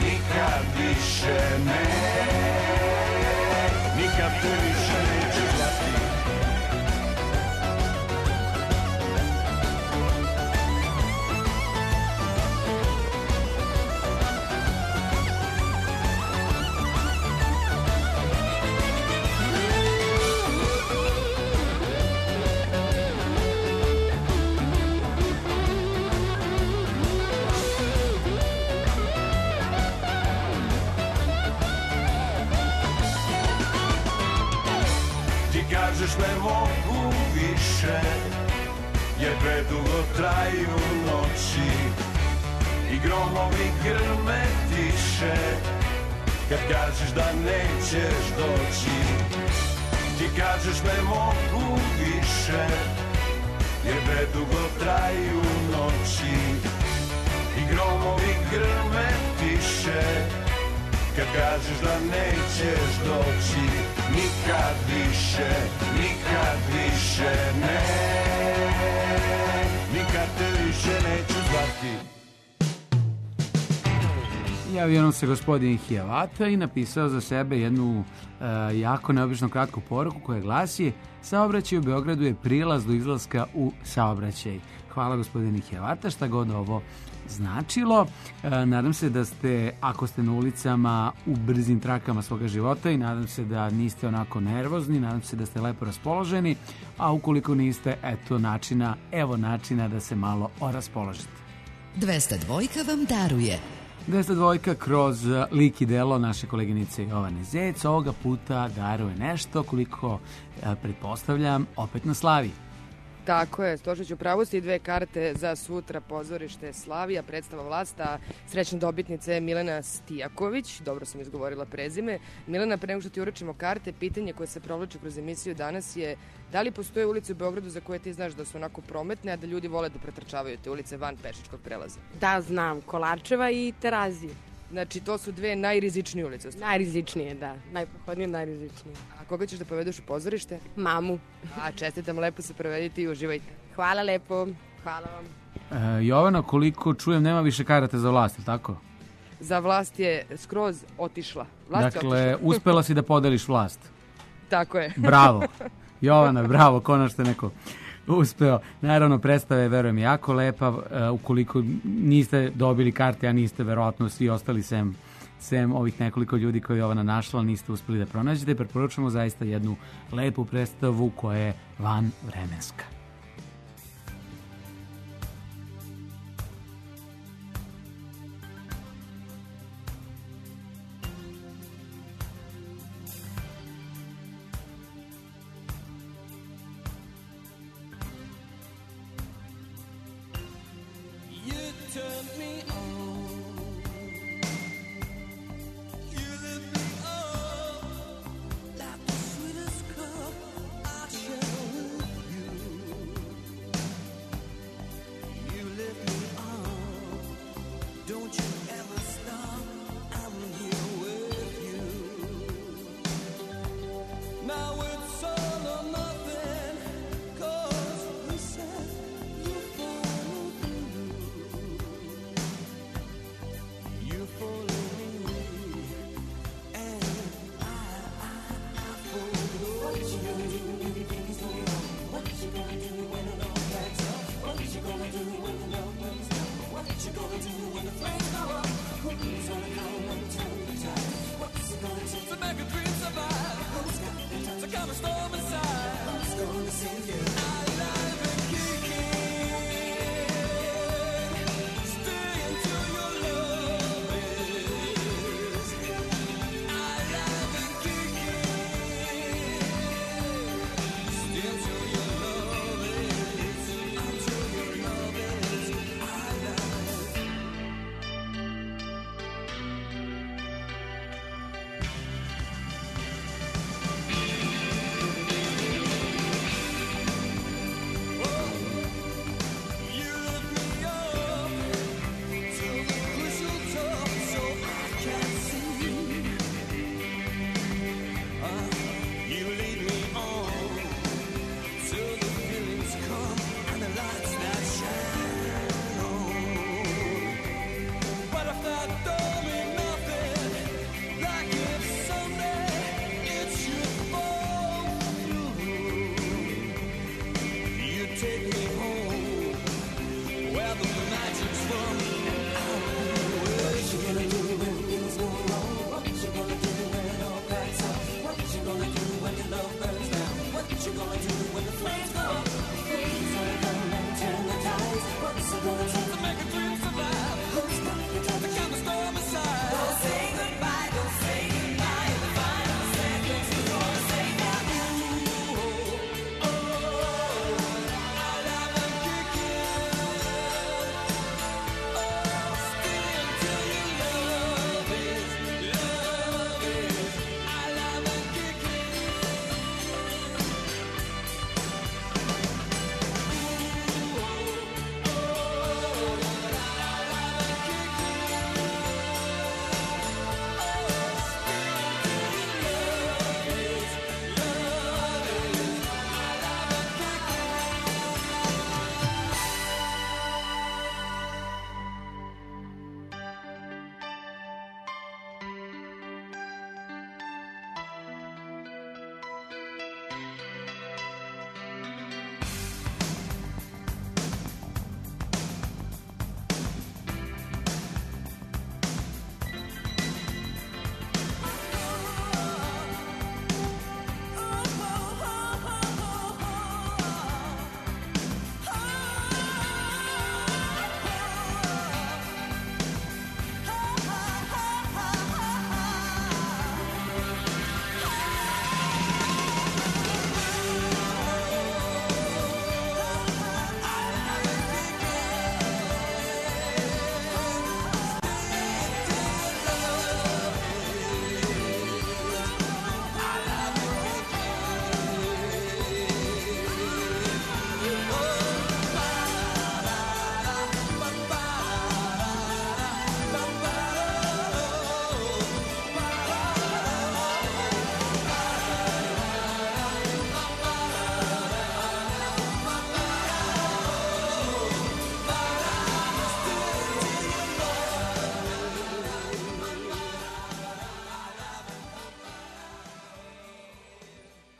Speaker 11: ne. Nikad te više neću zvati. Kažeš ne mogu više, jer predugo traju noći i gromovi grme tiše. Kad kažeš da nećeš doći, ti kažeš ne mogu više, jer predugo traju kažeš da nećeš doći nikad više, ne. Nikad te više neću zvati.
Speaker 4: Javio nam se gospodin Hijavata i napisao za sebe jednu jako neobično kratku poruku koja glasi: saobraćaj u Beogradu je prilaz do izlaska u saobraćaj. Hvala gospodine Hijavata, šta god ovo značilo. Nadam se da ste, ako ste na ulicama, u brzim trakama svoga života i nadam se da niste onako nervozni, nadam se da ste lepo raspoloženi, a ukoliko niste, evo načina da se malo oraspoložite.
Speaker 7: 202 vam daruje
Speaker 4: 202 kroz lik i delo naše koleginice Jovane Zec ovoga puta daruje nešto, koliko pretpostavljam, opet na Slavi.
Speaker 1: Tako je, Stošić u pravosti, 2 karte za sutra pozorište Slavija, predstava Vlasta, srećna dobitnica je Milena Stijaković, dobro sam izgovorila prezime. Milena, pre nego što ti uručimo karte, pitanje koje se provlači kroz emisiju danas je da li postoje ulice u Beogradu za koje ti znaš da su onako prometne, a da ljudi vole da pretrčavaju te ulice van Pešičkog prelaza?
Speaker 12: Da, znam, Kolarčeva i Terazije.
Speaker 1: Znači, to su 2 najrizičnije ulice.
Speaker 12: Najrizičnije, da. Najprohodnije, najrizičnije.
Speaker 1: A koga ćeš da povedeš u pozorište?
Speaker 12: Mamu.
Speaker 1: A, čestitam, lepo se provedite i uživajte.
Speaker 12: Hvala lepo. Hvala vam.
Speaker 4: Jovana, koliko čujem, nema više karata za Vlast, ili tako?
Speaker 1: Za Vlast je skroz otišla.
Speaker 4: Dakle, uspela si da podeliš Vlast.
Speaker 1: Tako je.
Speaker 4: Bravo. Jovana, bravo, konačno neko uspeo. Naravno, predstava je, verujem, jako lepa. Ukoliko niste dobili karte, a niste verovatno svi ostali sem ovih nekoliko ljudi koje je Jovana našla, niste uspeli da pronađete, preporučujemo zaista jednu lepu predstavu koja je van vremenska.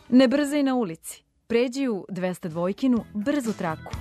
Speaker 2: Ne brzaj na ulici. Pređi u 202-kinu brzu traku.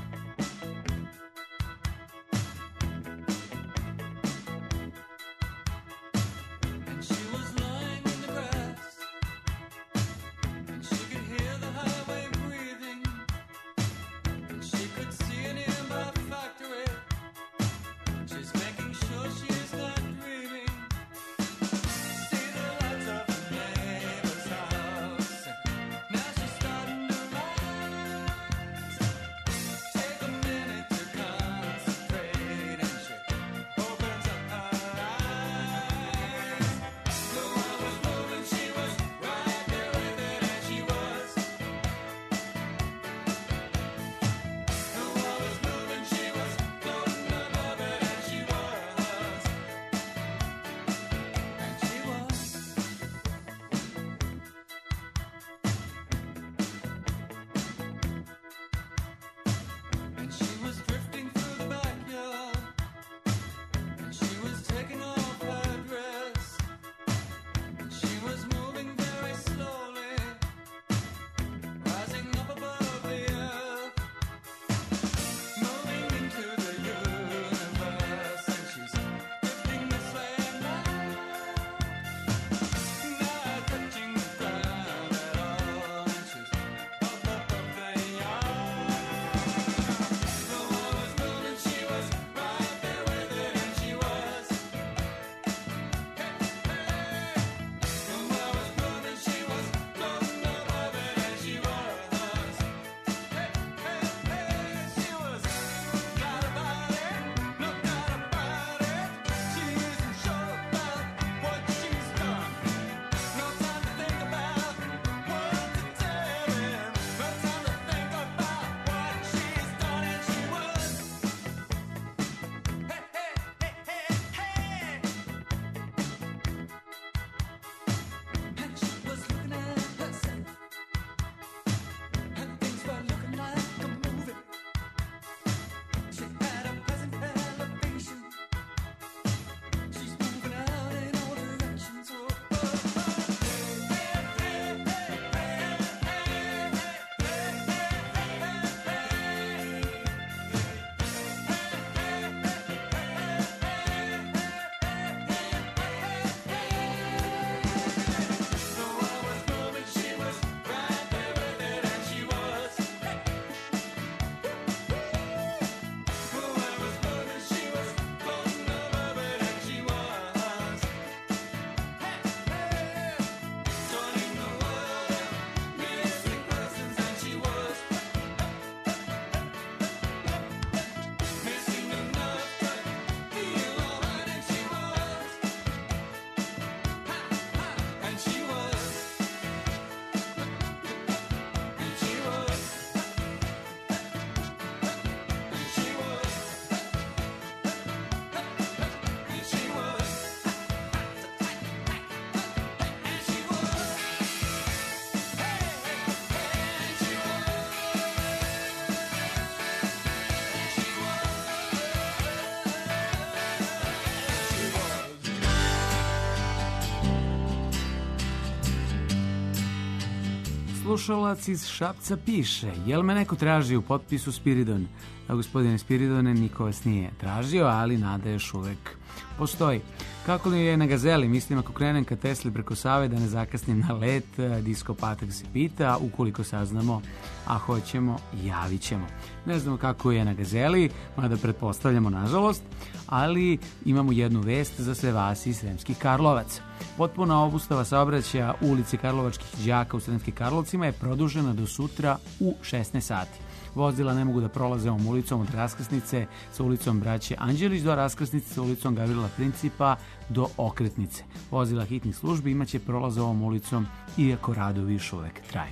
Speaker 4: Slušalac iz Šapca piše, jel me neko traži u potpisu Spiridon? A gospodine Spiridone, niko vas nije tražio, ali nada još uvek postoji. Kako li je na Gazeli, mislim ako krenem ka Tesli preko Save da ne zakasnim na let, Disko Patak se pita, ukoliko saznamo, a hoćemo, javit ćemo. Ne znamo kako je na Gazeli, mada pretpostavljamo nažalost, ali imamo jednu vest za sve vas iz Sremskih Karlovaca. Potpuna obustava saobraćaja u ulici Karlovačkih đaka u Sremskim Karlovcima je produžena do sutra u 16 sati. Vozila ne mogu da prolaze ovom ulicom od raskrsnice sa ulicom Braće Anđelić do raskrsnice sa ulicom Gavrila Principa do okretnice. Vozila hitnih službi imaće prolaze ovom ulicom iako radovi još uvek traju.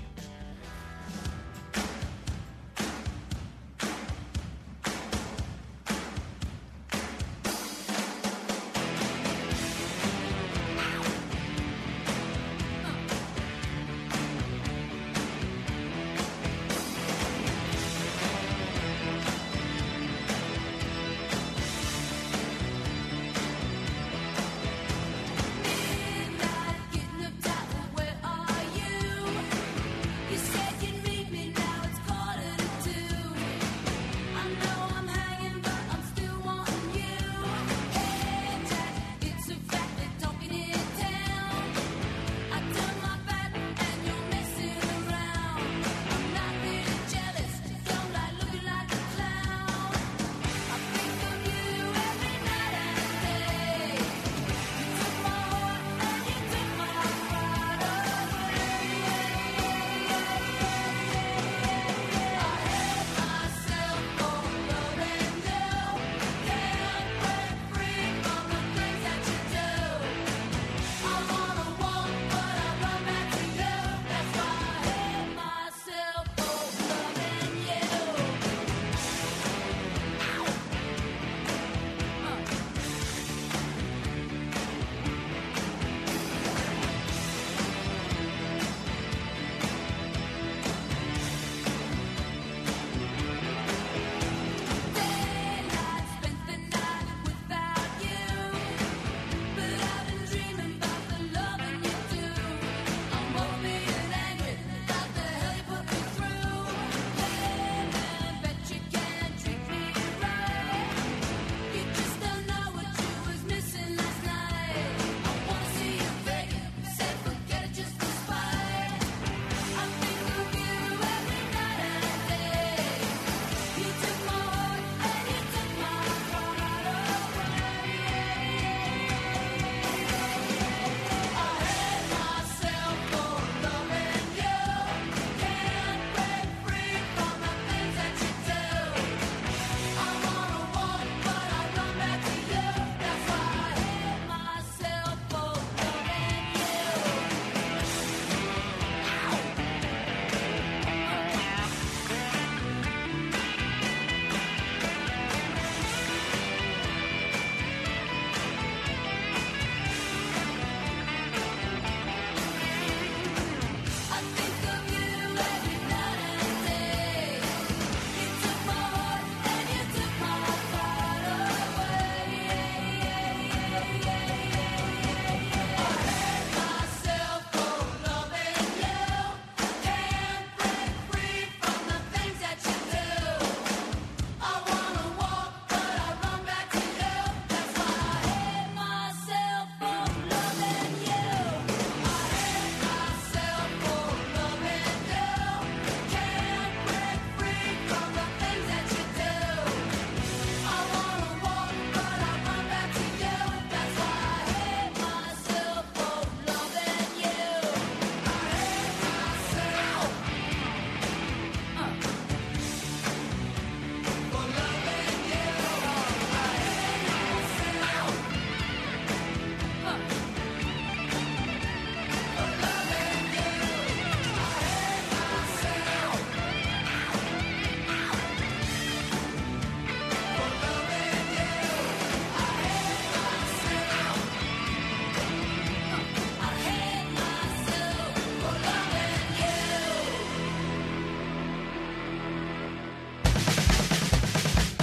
Speaker 5: You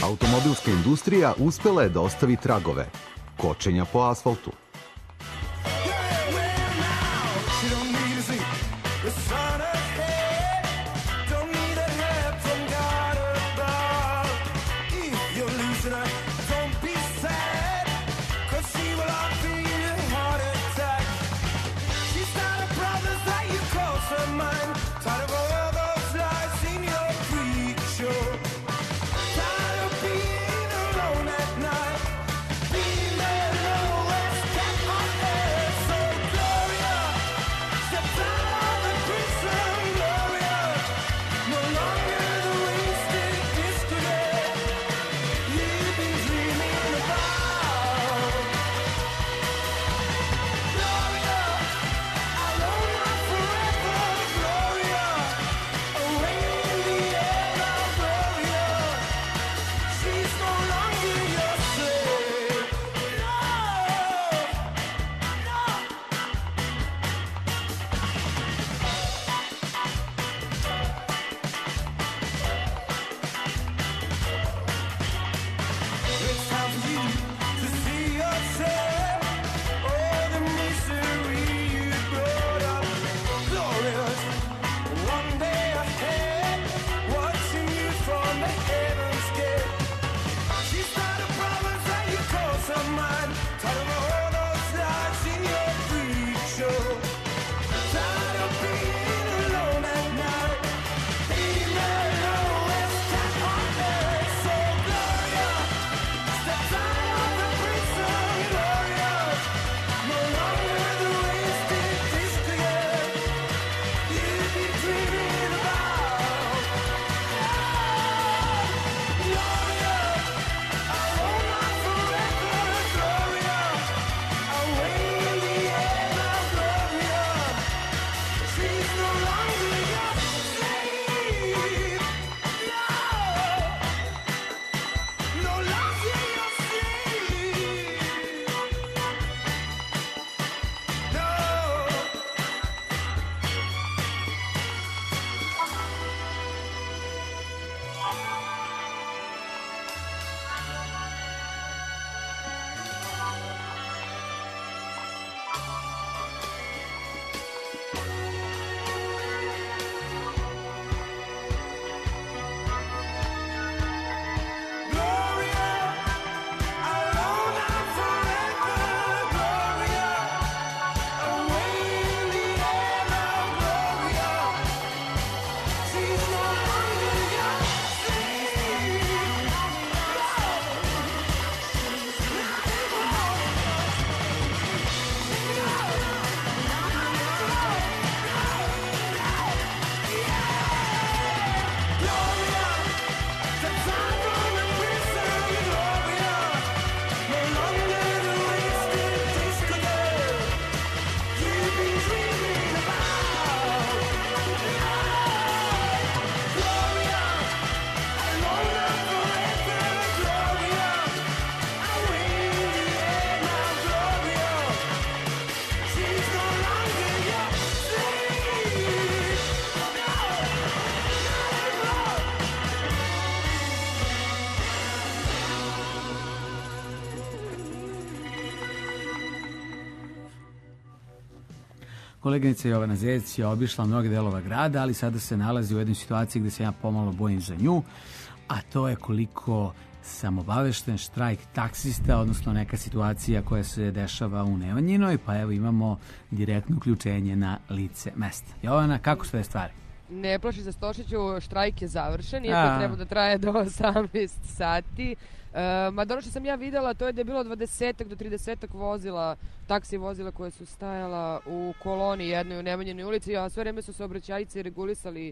Speaker 6: Automobilska industrija uspela je da ostavi tragove. Kočenja po asfaltu.
Speaker 4: Koleginica Jovana Zec je obišla mnoge delova grada, ali sada se nalazi u jednoj situaciji gde se ja pomalo bojim za nju, a to je koliko sam obavešten štrajk taksista, odnosno neka situacija koja se dešava u Nemanjinoj, pa evo imamo direktno uključenje na lice mesta. Jovana, kako sve stvari?
Speaker 1: Ne plaši se Stošiću, štrajk je završen, iako treba da traje do 18 sati. Mada ono što sam ja videla, to je da je bilo 20 do 30 vozila, taksi vozila koje su stajala u koloni jednoj u Nemanjinoj ulici, a sve vreme su saobraćajci regulisali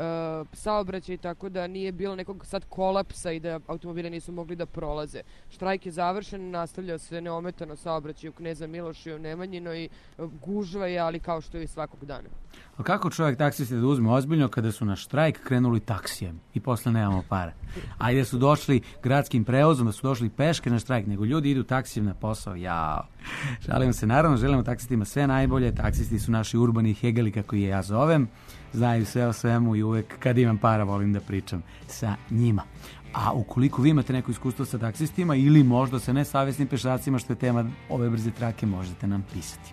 Speaker 1: saobraćaj, tako da nije bilo nekog sad kolapsa i da automobili nisu mogli da prolaze. Štrajk je završen, nastavljao se neometano saobraćaj u Kneza Miloša i u Nemanjinoj, gužva je, ali kao što je i svakog dana.
Speaker 4: A kako čovjek taksiste da uzme ozbiljno kada su na štrajk krenuli taksijem i posle nemamo para? A da su došli gradskim prevozom, da su došli peške na štrajk, nego ljudi idu taksijem na posao. Jao. Šalimo se, naravno, želimo taksistima sve najbolje. Taksisti su naši urbani hegeli, kako je ja zovem. Znaju sve o svemu i uvek kad imam para volim da pričam sa njima. A ukoliko vi imate neko iskustvo sa taksistima ili možda sa nesavesnim pešacima, što je tema ove brze trake, možete nam pisati.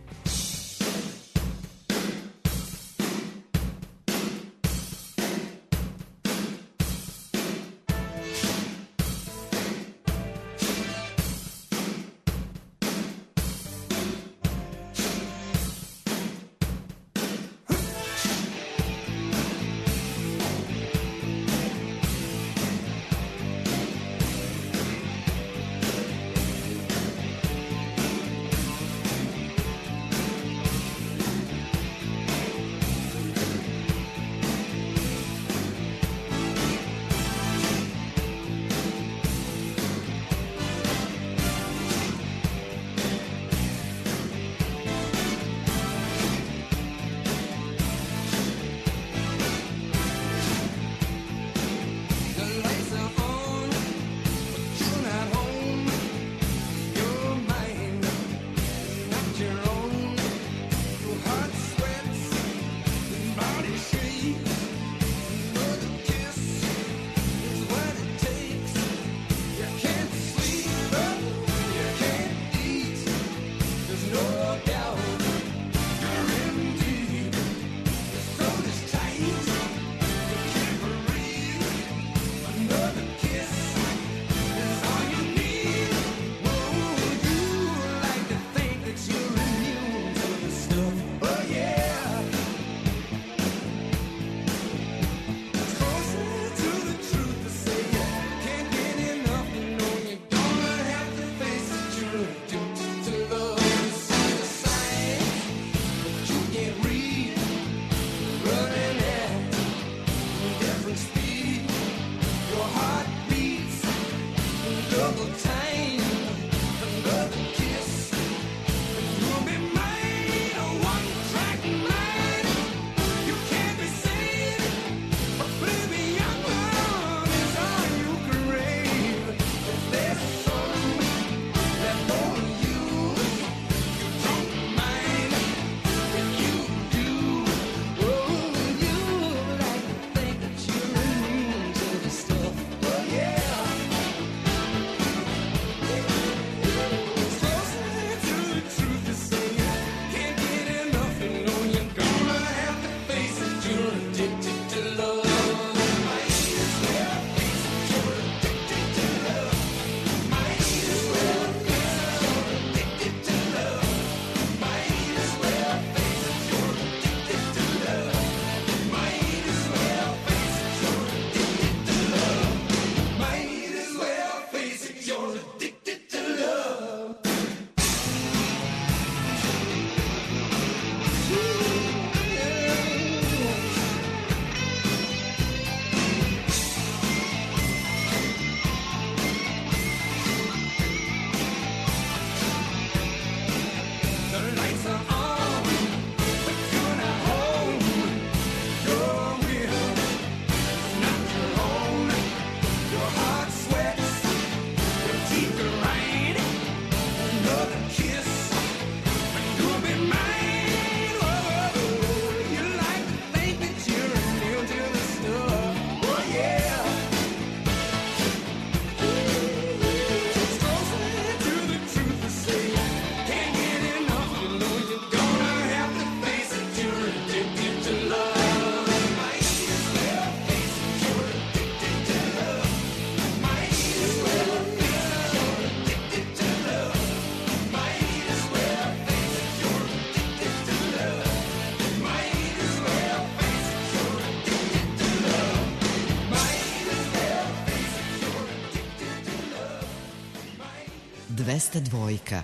Speaker 7: 202.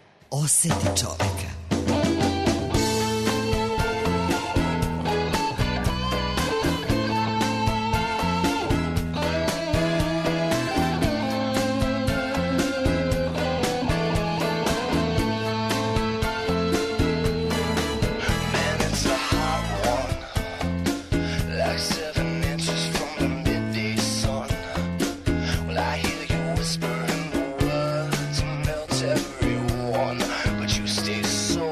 Speaker 7: Oseti čoveka.
Speaker 13: Everyone, but you stay so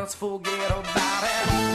Speaker 5: let's forget about it.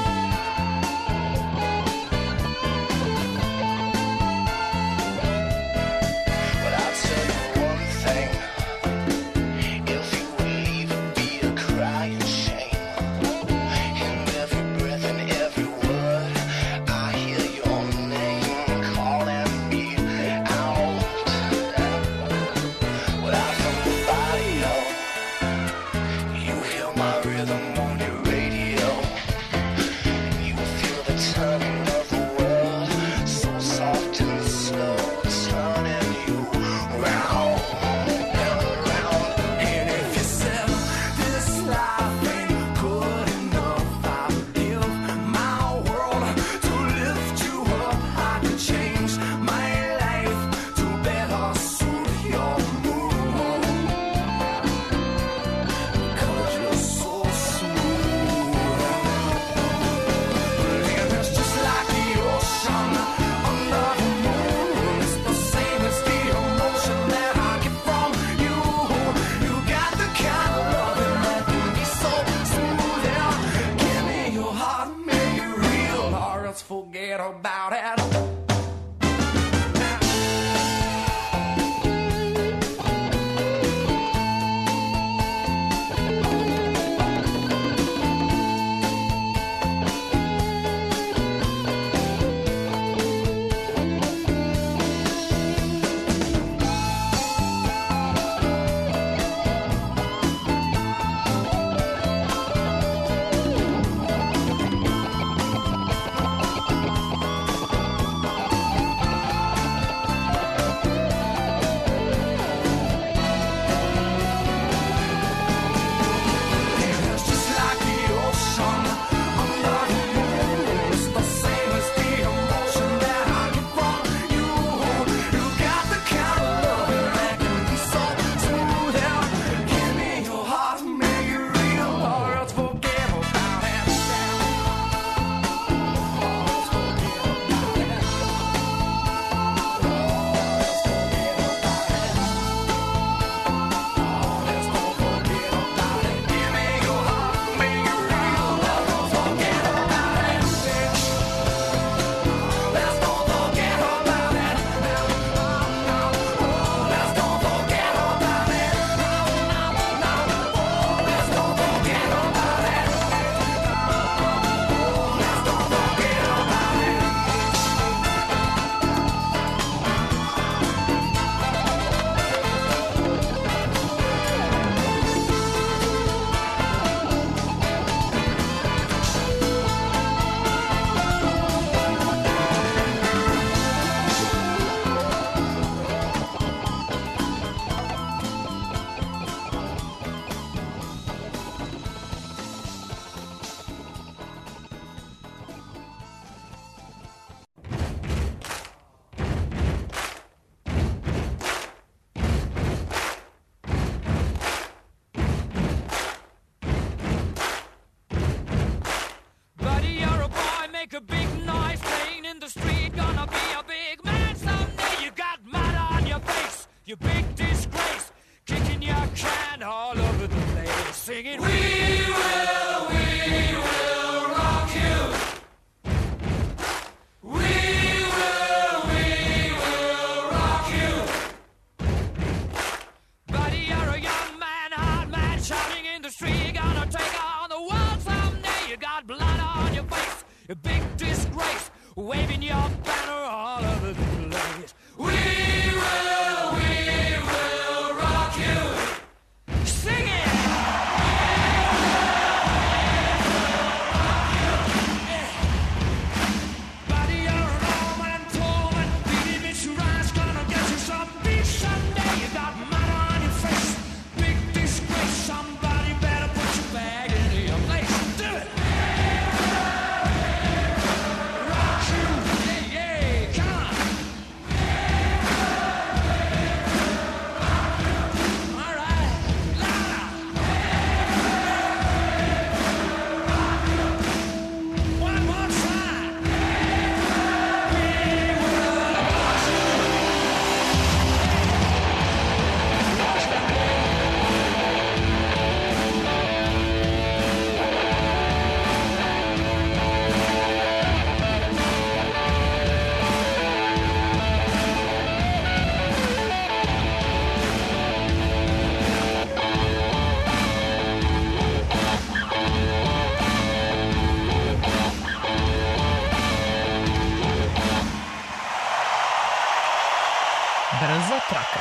Speaker 5: Forget about it.
Speaker 13: You big disgrace, kicking your can all over the place, singing, we will rock you. We will rock you. Buddy, you're a young man, hard man, shouting in the street, you're gonna take on the world someday. You got blood on your face, a big disgrace, waving your banner all over the place. We will rock you. Sing it! Buddy, you're an old man, tall man, beating me to rise, gonna get you some beach someday. You got mud on your face, big disgrace. Somebody better put your bag into your place. Do it! Rock you! Yeah, yeah, come on!
Speaker 9: traka.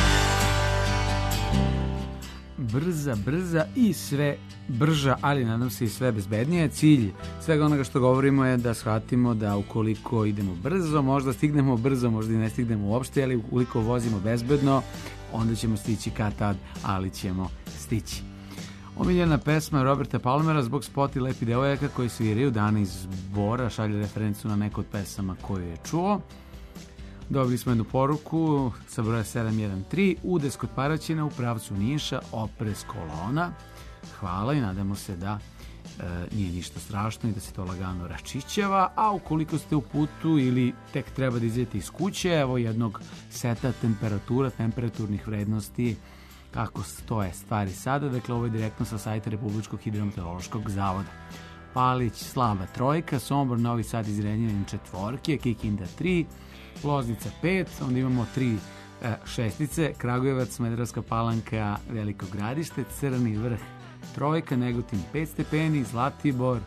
Speaker 4: Brza i sve brža, ali nadam se i sve bezbednije. Cilj svega onoga što govorimo je da shvatimo da ukoliko idemo brzo, možda stignemo brzo, možda i ne stignemo uopšte, ali ukoliko vozimo bezbedno, onda ćemo stići kad tad, ali ćemo stići. Omiljena pesma Roberta Palmera zbog spota i lepi devojaka koji sviraju Dana iz Bora, šalje referencu na neku od pesama koju je čuo. Dobili smo jednu poruku sa broja 713, udes kod Paraćina u pravcu Niša, oprez kolona. Hvala i nadamo se da nije ništa strašno i da se to lagano račićeva, a ukoliko ste u putu ili tek treba da izađete iz kuće, evo jednog seta temperatura, temperaturnih vrednosti, kako stoje stvari sada. Dakle, ovo je direktno sa sajta Republičkog hidrometeorološkog zavoda. Palić slaba 3, Sombor, Novi Sad i Zrenjanin 4, Kikinda 3, Loznica 5, onda imamo 3 šestice, Kragujevac, Smederevska Palanka, Veliko Gradište, Crni Vrh 3, Negotin 5 stepeni, Zlatibor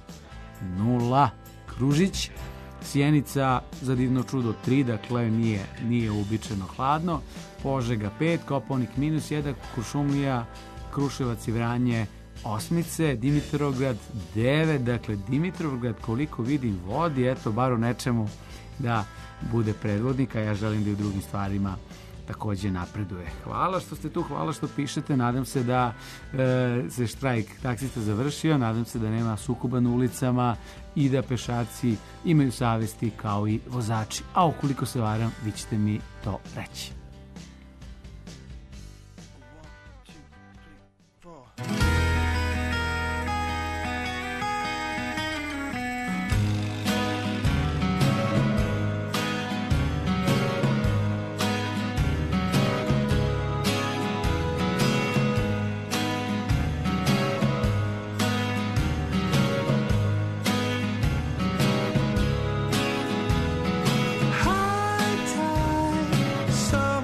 Speaker 4: 0, Kružić, Sjenica za divno čudo 3, dakle nije uobičajeno hladno, Požega 5, Kopaonik -1, Kuršumlija, Kruševac i Vranje 8, Dimitrovgrad 9, dakle Dimitrovgrad koliko vidim vodi, eto bar u nečemu da bude predvodnik, a ja želim da i u drugim stvarima takođe napreduje. Hvala što ste tu, hvala što pišete, nadam se da se štrajk taksista završio, nadam se da nema sukoba na ulicama i da pešaci imaju savesti kao i vozači, a ukoliko se varam, vi ćete mi to reći.
Speaker 5: High tide, so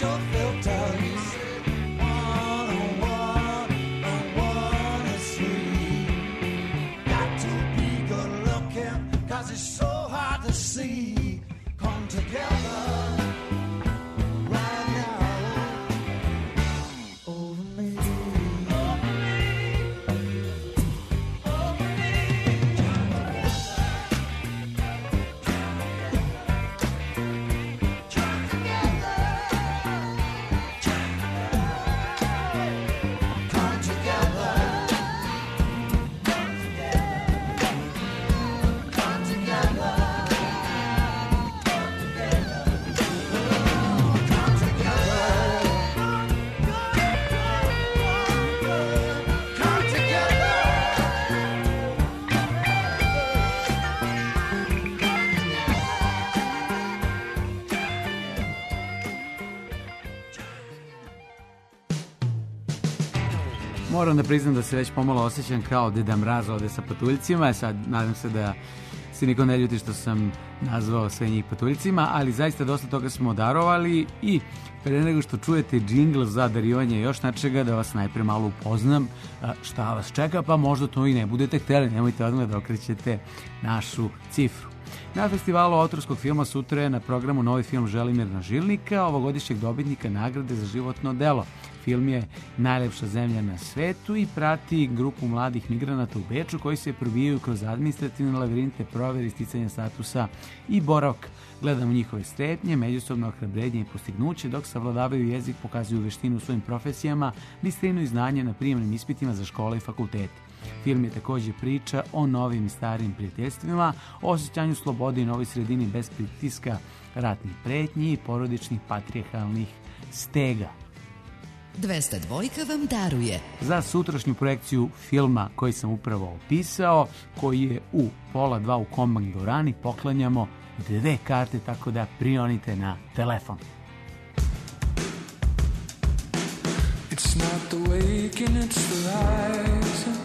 Speaker 5: your filters. 101 and 103. Got to be good looking, 'cause it's so hard to see. Come together right now over me.
Speaker 4: Moram da priznam da se već pomalo osjećam kao Deda Mraz ovde sa patuljcima. Sad nadam se da se niko ne ljuti što sam nazvao sve njih patuljcima, ali zaista dosta toga smo darovali i pre nego što čujete džingl za darivanje još nečega, da vas najpre malo upoznam šta vas čeka, pa možda to i ne budete hteli, nemojte odmah da okrećete našu cifru. Na festivalu autorskog filma sutra je na programu novi film Želimirna Žilnika, ovogodišnjeg dobitnika nagrade za životno delo. Film je Najlepša zemlja na svetu i prati grupu mladih migranata u Beču koji se probijaju kroz administrativne lavirinte, provere, isticanja statusa i boravka. Gledamo njihove strepnje, međusobno ohrabrenje i postignuće, dok savladavaju jezik, pokazuju veštinu u svojim profesijama, bistrinu i znanje na prijemnim ispitima za škole i fakultete. Film je također priča o novim i starim prijateljstvima, o osjećanju slobode i novoj sredini bez pritiska ratnih pretnji i porodičnih patrijarhalnih stega.
Speaker 7: 202 vam daruje.
Speaker 4: Za sutrašnju projekciju filma koji sam upravo opisao, koji je u 1:30 u Kombank dvorani, poklanjamo 2 karte, tako da prionite na telefon.
Speaker 10: It's not the waking, it's the rising.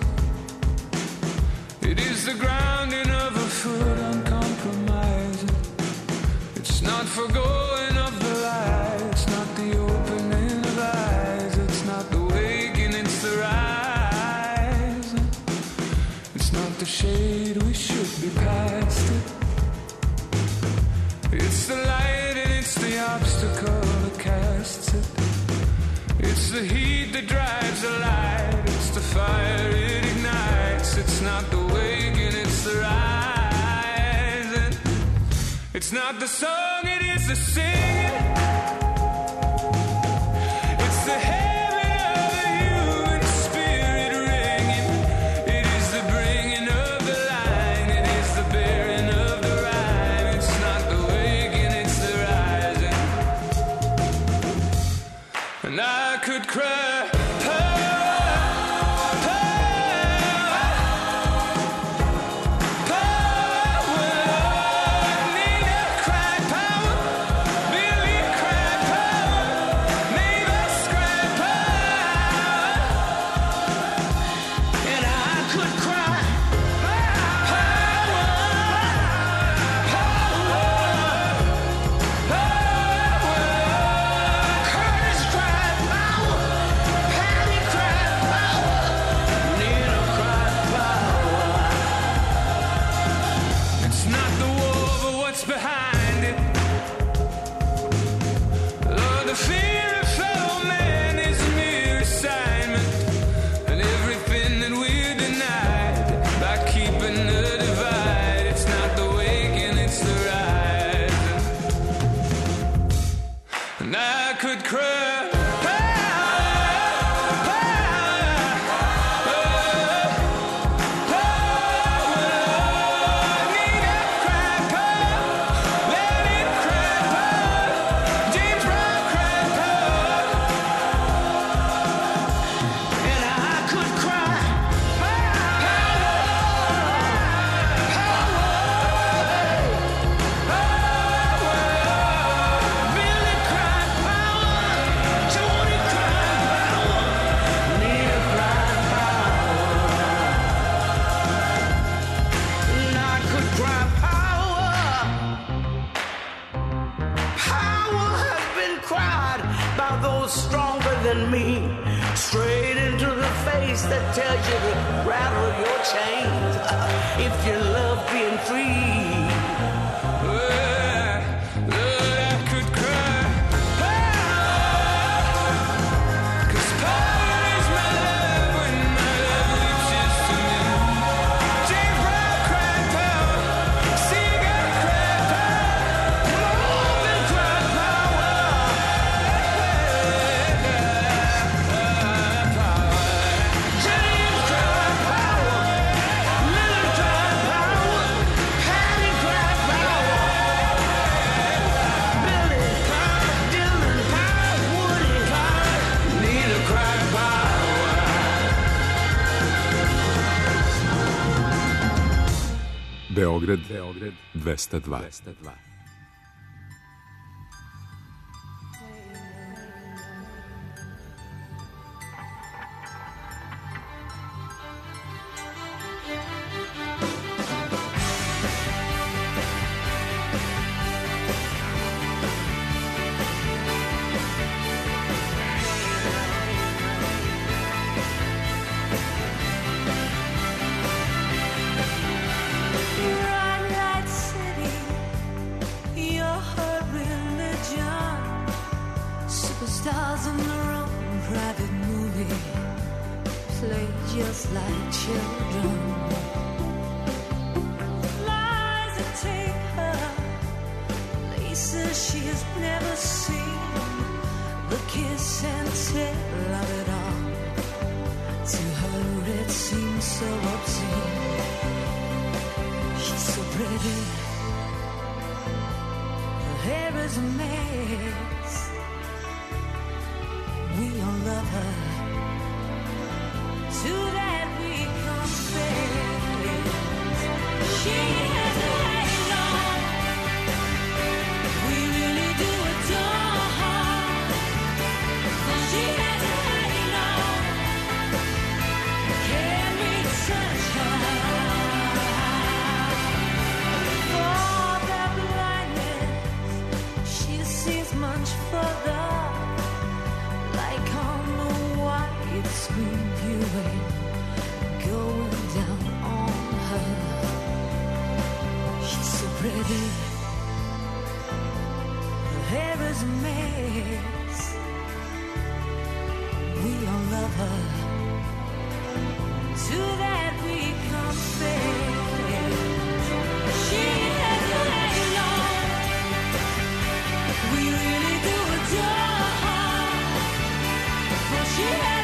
Speaker 10: It is the grounding of a foot uncompromising. It's not forgoing of the light, it's not the opening of eyes. It's not the waking, it's the rising. It's not the shade, we should be past it. It's the light and it's the obstacle that casts it. It's the heat that drives the light. It's the fire it ignites. It's not the waking, it's the rising. It's not the song, it is the singing. It's the heaven of the human spirit ringing. It is the bringing of the line. It is the bearing of the rhyme. It's not the waking, it's the rising. And I could cry. Power.
Speaker 14: about those stronger than me. Straight into the face that tells you to rattle your chains if you love being free.
Speaker 11: Beograd 202.
Speaker 15: Stars in their own private movie play just like children. Lies that take her places she has never seen. The kiss and tell of it all. To her it seems so obscene. She's so pretty. Her hair is a mess. We all love her. To that we confess. She has a halo. We really do adore her. She has a halo. Can we touch her? For the blindness, she sees much further. Screen viewing going down on her. She's so pretty. Her hair is a mess. We all love her. To that we confess. She has a halo. We really do adore her. For she has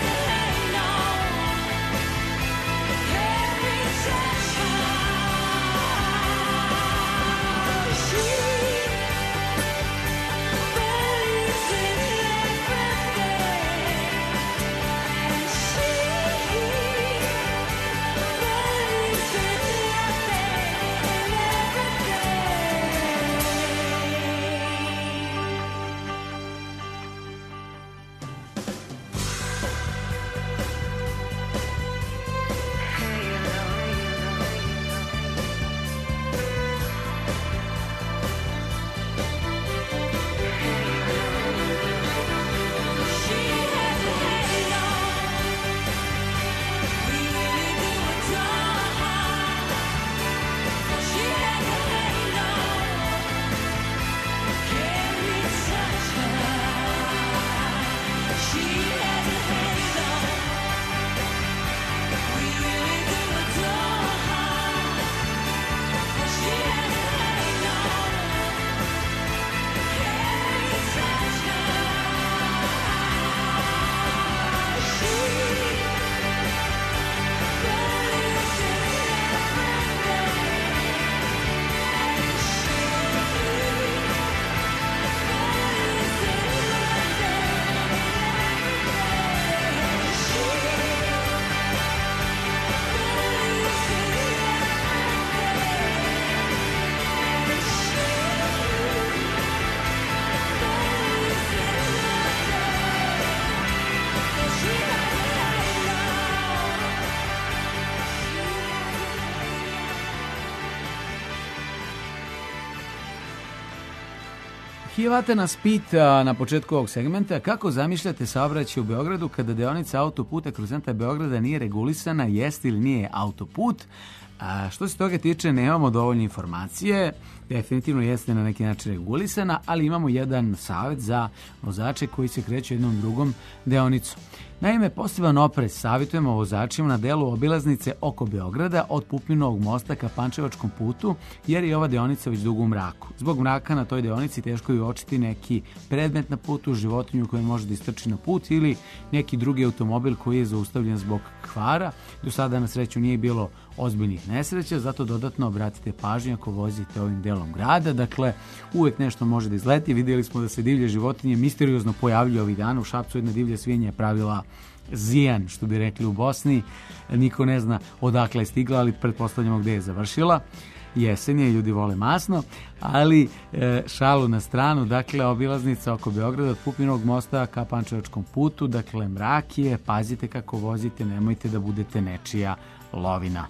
Speaker 4: Kijevate nas pita na početku ovog segmenta kako zamišljate saobraćaj u Beogradu kada deonica autoputa kroz centar Beograda nije regulisana, jeste ili nije autoput. Što se toga tiče, nemamo dovoljne informacije, definitivno jeste na neki način regulisana, ali imamo jedan savjet za vozače koji se kreću jednom drugom deonicom. Naime, poseban oprez savjetujemo vozačima na delu obilaznice oko Beograda od Pupinovog mosta ka Pančevačkom putu, jer je ova deonica već dugo u mraku. Zbog mraka na toj deonici teško je uočiti neki predmet na putu, životinju koja može da istrči na put ili neki drugi automobil koji je zaustavljen zbog kvara. Do sada na sreću nije bilo ozbiljnih nesreća, zato dodatno obratite pažnju ako vozite ovim delom grada. Dakle, uvek nešto može da izleti. Vidjeli smo da se divlje životinje misteriozno pojavljuju ovih dana. U Šapcu jedna divlja svinja je pravila zijan, što bi rekli u Bosni. Niko ne zna odakle je stigla, ali pretpostavljamo gde je završila. Jesen je, ljudi vole masno, ali šalu na stranu, dakle, obilaznica oko Beograda od Pupinovog mosta ka Pančevačkom putu, dakle, mrak je, pazite kako vozite, nemojte da budete nečija lovina.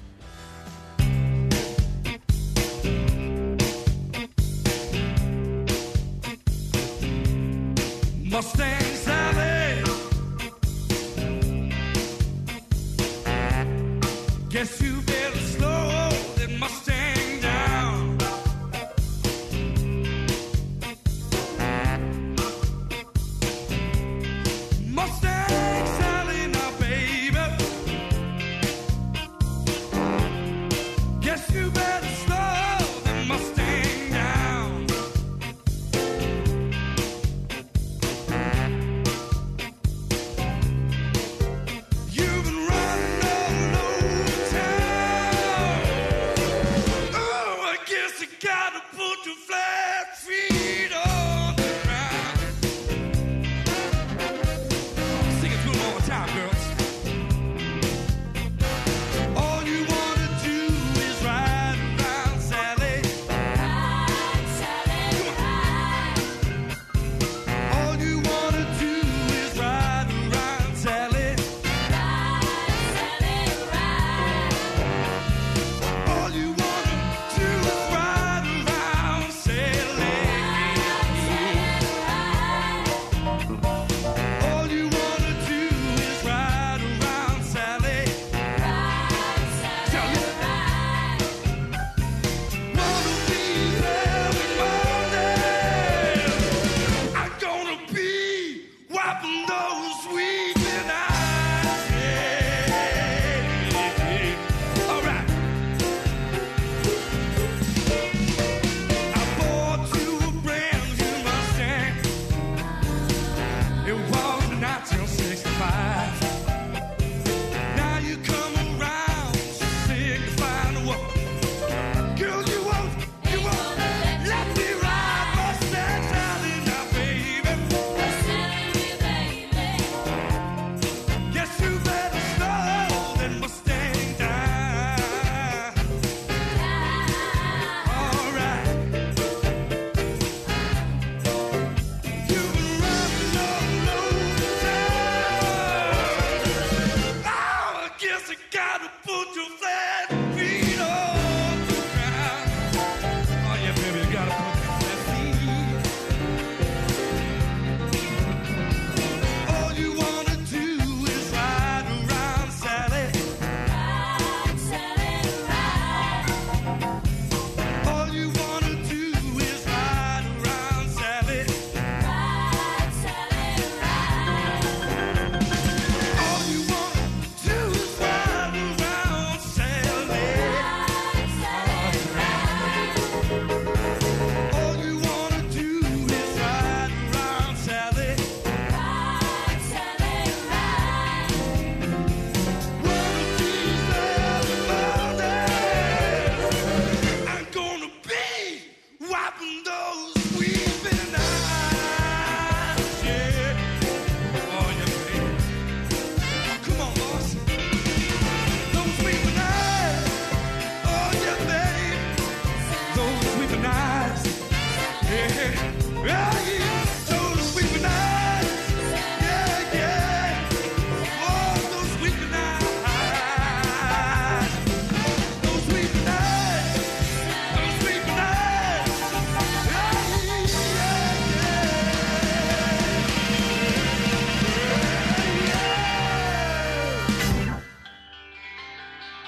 Speaker 13: Mustang Sally, guess you better slow that Mustang down. Mustang Sally, now baby, guess you better slow that Mustang down. You've been running all over town. Oh, I guess I gotta put your flat feet on the ground. Sing it to 'em all the time, girls. All you wanna do is ride around, Sally. Ride, Sally, ride. All you wanna do is ride around, Sally. All you wanna do is ride around, Sally. All you wanna do is ride around, Sally. Sally. Wanna be there every morning. I'm gonna be wiping those weeping eyes. Yeah. All right. I bought you a brand new Mustang. It was 1965. Now you come around signifying the world. Girl, you won't let me ride Mustang Sally now, baby. Guess you better slow that Mustang down. All right. You've been running all over town.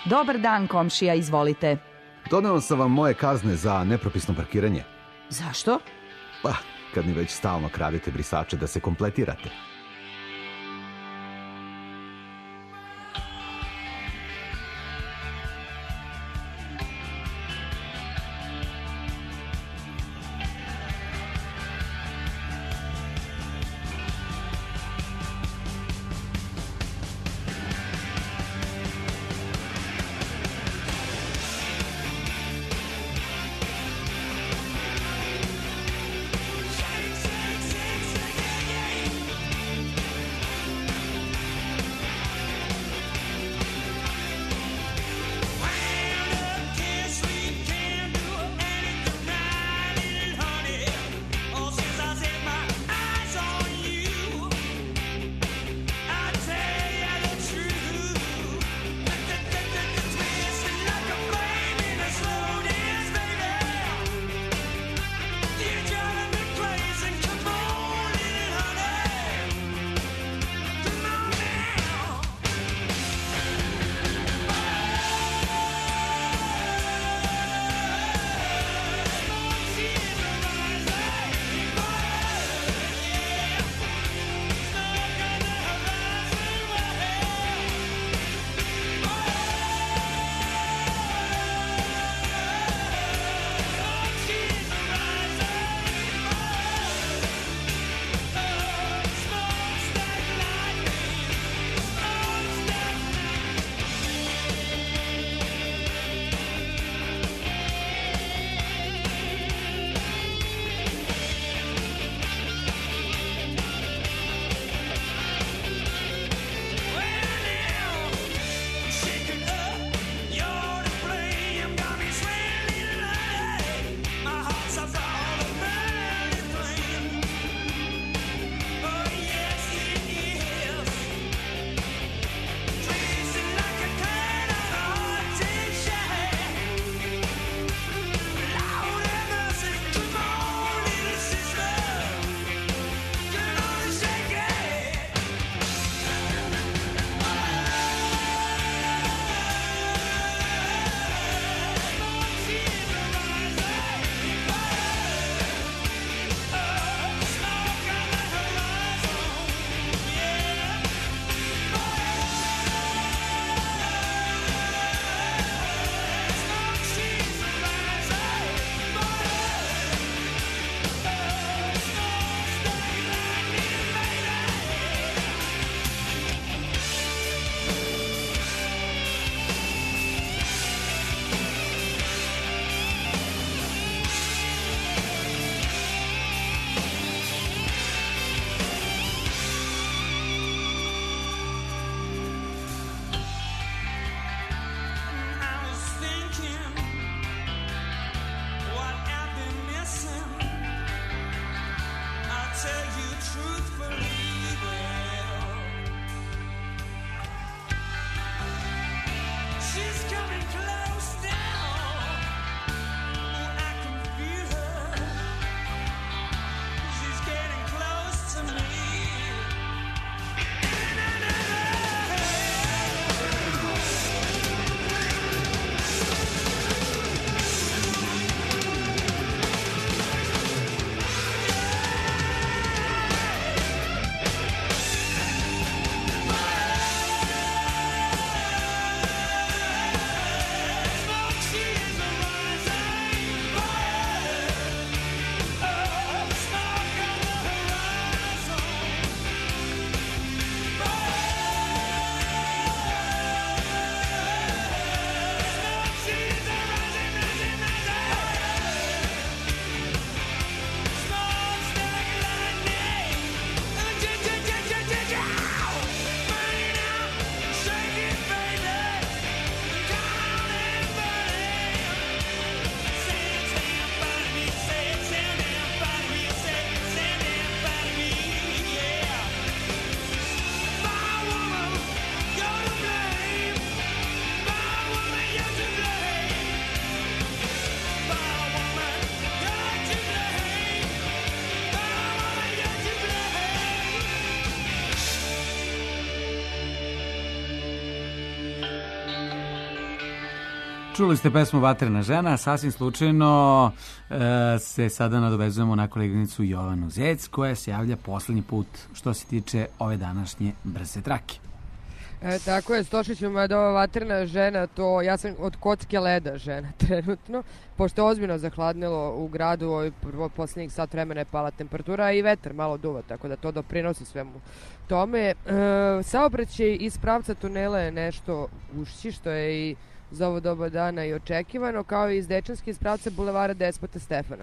Speaker 3: Dobar dan, komšija, izvolite.
Speaker 6: Doneo sam vam moje kazne za nepropisno parkiranje.
Speaker 3: Zašto?
Speaker 6: Pa, kad mi već stalno kradete brisače da se kompletirate.
Speaker 4: Čuli ste pesmu Vatrena žena, sasvim slučajno se sada nadovezujemo na koleginicu Jovanu Zec, koja se javlja poslednji put što se tiče ove današnje brze trake.
Speaker 1: Tako je, Stošiću, mada ova vatrena žena, to ja sam od kocke leda žena trenutno, pošto je ozbiljno zahladnilo u gradu, poslednjih sat vremena je pala temperatura i vetar malo duva, tako da to doprinosi svemu tome. Saobraćaj iz pravca tunela je nešto ušći, što je i za ovo doba dana i očekivano, kao i iz Dečanske iz pravca bulevara Despota Stefana.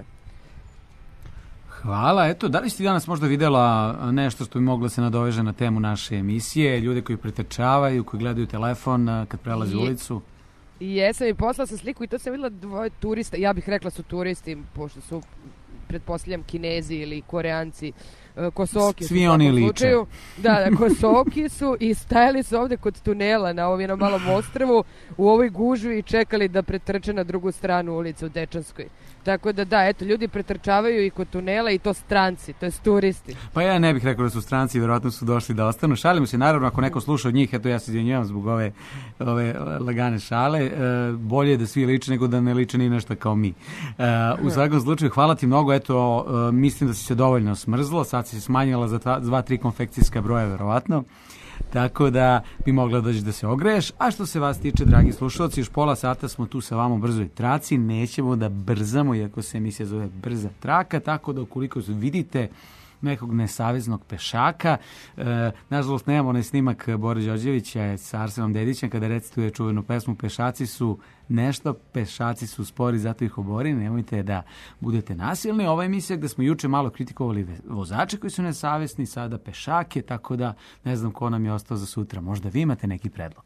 Speaker 4: Hvala. Eto, da li si danas možda videla nešto što bi moglo se nadoveže na temu naše emisije, ljude koji pretrčavaju, koji gledaju telefon kad prelaze ulicu?
Speaker 1: Jesam i poslala sam sliku i to sam videla dvoje turista, ja bih rekla su turisti, pošto su, pretpostavljam, Kinezi ili Koreanci, Kosoki su.
Speaker 4: Svi oni liče.
Speaker 1: Da, Kosoki su i stajali su ovde kod tunela na ovom jednom malom ostrvu u ovoj gužvi i čekali da pretrče na drugu stranu ulice u Dečanskoj. Tako da, eto, ljudi pretrčavaju i kod tunela i to stranci, to je turisti.
Speaker 4: Pa ja ne bih rekao da su stranci, vjerojatno su došli da ostanu. Šalimo se, naravno, ako neko sluša od njih, eto ja se izvinjavam zbog ove lagane šale, bolje je da svi liče nego da ne liče ni nešto kao mi. U svakom slučaju, hvala ti mnogo, eto, mislim da si se dovoljno smrzlo, sad si se smanjila za 2-3 konfekcijska broja, verovatno. Tako da bi mogla doći da se ogreješ. A što se vas tiče, dragi slušalci, još pola sata smo tu sa vama u brzoj traci. Nećemo da brzamo, iako se emisija zove Brza traka, tako da ukoliko vidite nekog nesaveznog pešaka, nažalost nemamo onaj snimak Bore Đorđevića sa Arsenom Dedićem kada recituje čuvenu pesmu Pešaci su nešto, pešaci su spori, zato ih obori, nemojte da budete nasilni. Ova emisija gde smo juče malo kritikovali vozače koji su nesavesni, sada pešake, tako da ne znam ko nam je ostao za sutra. Možda vi imate neki predlog.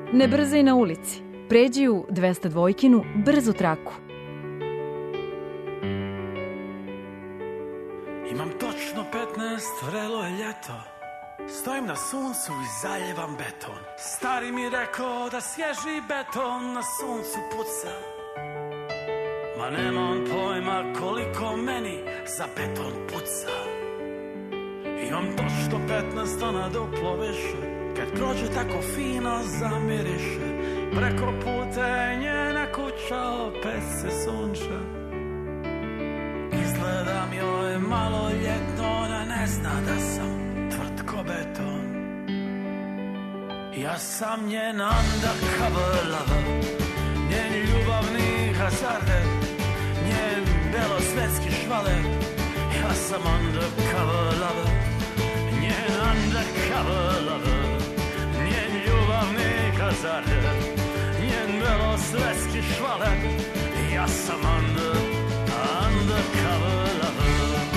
Speaker 2: Ne brzaj na ulici. Pređi u 202-kinu brzu traku.
Speaker 16: Imam točno 15, vrelo je ljeto. Stojim na suncu i zaljevam beton. Stari mi rekao da svježi beton na suncu puca. Ma nemam pojma koliko meni za beton puca. Imam točno 15, ona duplo više. Kad prođe tako fino zamiriše. Preko puta je njena kuća, opet se sunča. Izgleda mi joj malo ljetno, ona ne zna da sam tvrd ko beton. Ja sam njen undercover lover, njen ljubavni hazarder, njen belosvetski švaler. Ja sam undercover lover, njen undercover lover, njen ljubavni hazarder, njen belosvetski švaler. Ja sam undercover lover.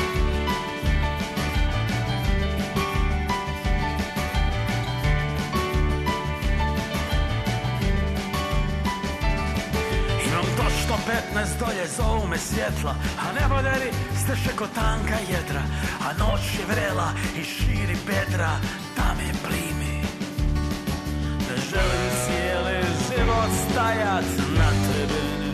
Speaker 16: Imam točno 15, dolje zovu me svjetla, a neboderi steše ko tanka jedra, a noć je vrela i širi bedra, da me plimi. Ne želim cijeli život stajat na tribini.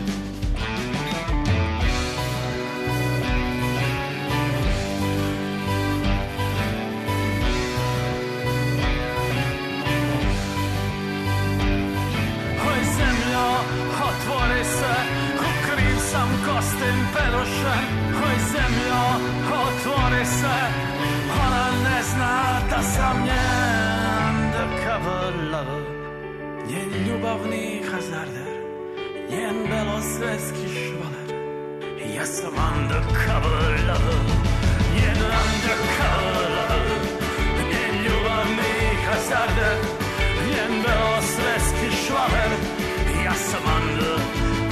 Speaker 16: Otvori se, ukriv sam kostim perušem. Oj zemljo, otvori se, ona ne zna da sam njen undercover lover, njen ljubavni hazarder, njen belosvetski švaler. Ja sam undercover lover, njen undercover lover, njen ljubavni hazarder, njen belosvetski švaler. Ja sam undercover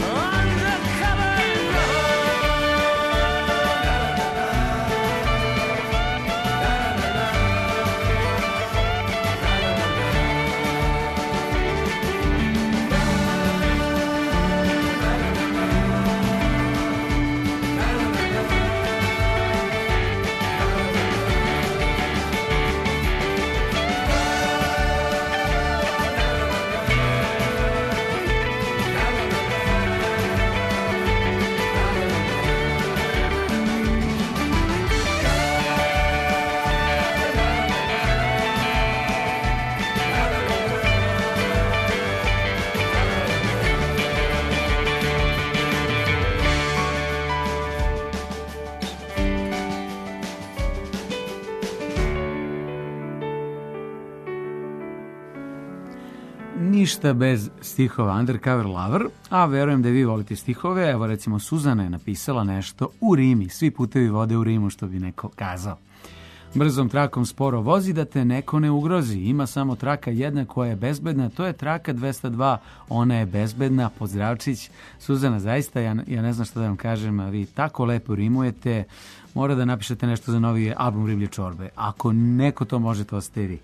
Speaker 4: Ništa bez stihova Undercover Lover, a verujem da vi volite stihove. Evo recimo Suzana je napisala nešto u rimi, svi putevi vode u Rimu, što bi neko kazao. Brzom trakom sporo vozi da te neko ne ugrozi, ima samo traka jedna koja je bezbedna, to je traka 202, ona je bezbedna. Pozdravčić Suzana, zaista ja ne znam što da vam kažem, vi tako lepo rimujete, mora da napišete nešto za novi album Riblje čorbe, ako neko to može, to ste vi.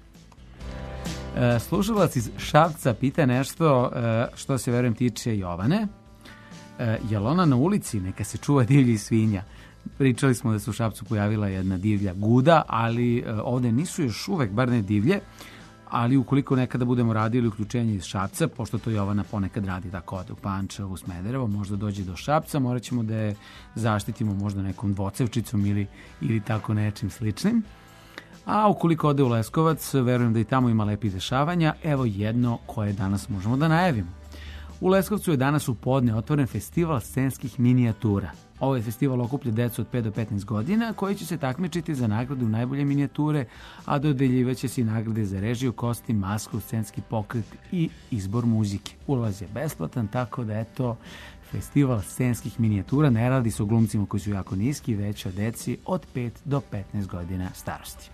Speaker 4: Slušalac iz Šapca pita nešto što se verujem tiče Jovane. Jel ona na ulici? Neka se čuva divlji svinja. Pričali smo da se u Šapcu pojavila jedna divlja guda, ali ovde nisu još uvek, bar ne divlje, ali ukoliko nekada budemo radili uključenje iz Šapca, pošto to Jovana ponekad radi tako ode u Pančevo, u Smederevo, možda dođe do Šapca, morat ćemo da je zaštitimo možda nekom dvocevčicom ili tako nečim sličnim. A ukoliko ode u Leskovac, verujem da i tamo ima lepih dešavanja. Evo jedno koje danas možemo da najavimo. U Leskovcu je danas u podne otvoren festival scenskih minijatura. Ovaj festival okuplja decu od 5 do 15 godina koji će se takmičiti za nagradu najbolje minijature, a dodeljivaće se i nagrade za režiju, kostim, masku, scenski pokret i izbor muzike. Ulaz je besplatan, tako da eto, festival scenskih minijatura. Ne radi se o glumcima koji su jako niski, već o deci od 5 do 15 godina starosti.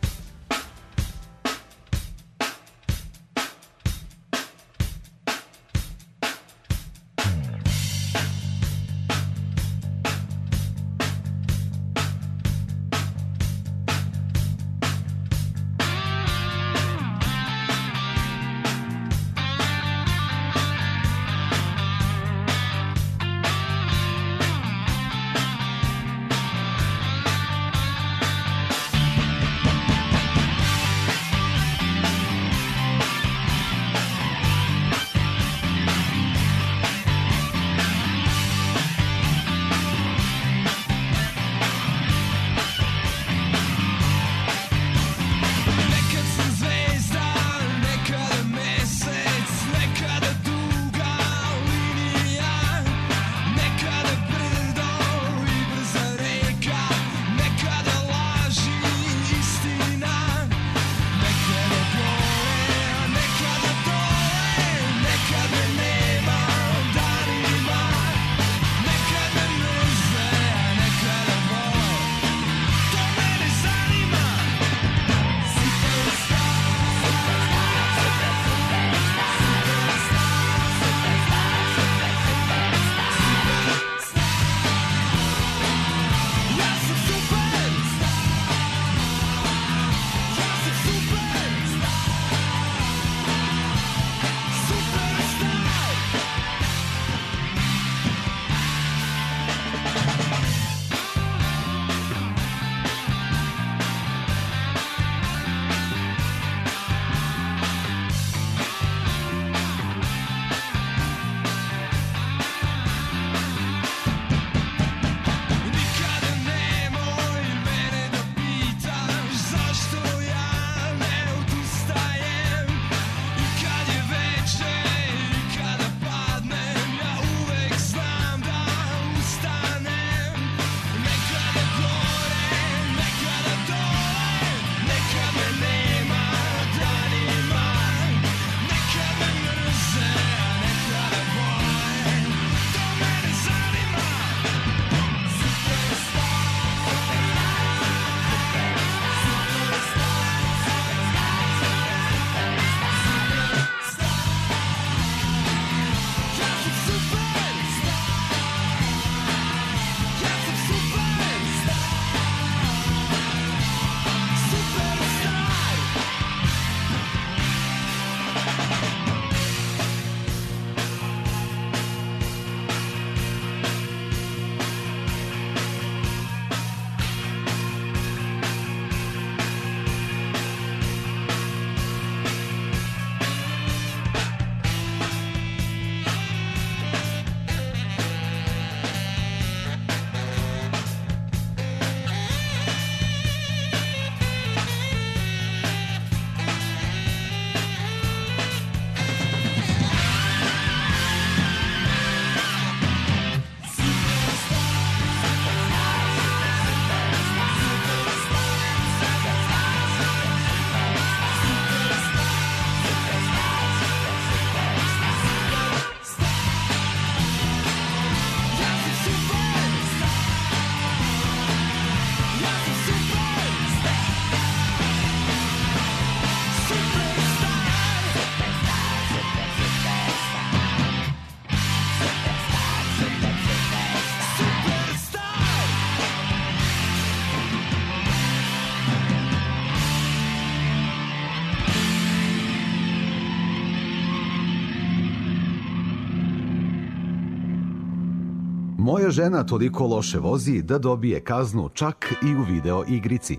Speaker 6: Moja žena toliko loše vozi da dobije kaznu čak i u video igrici.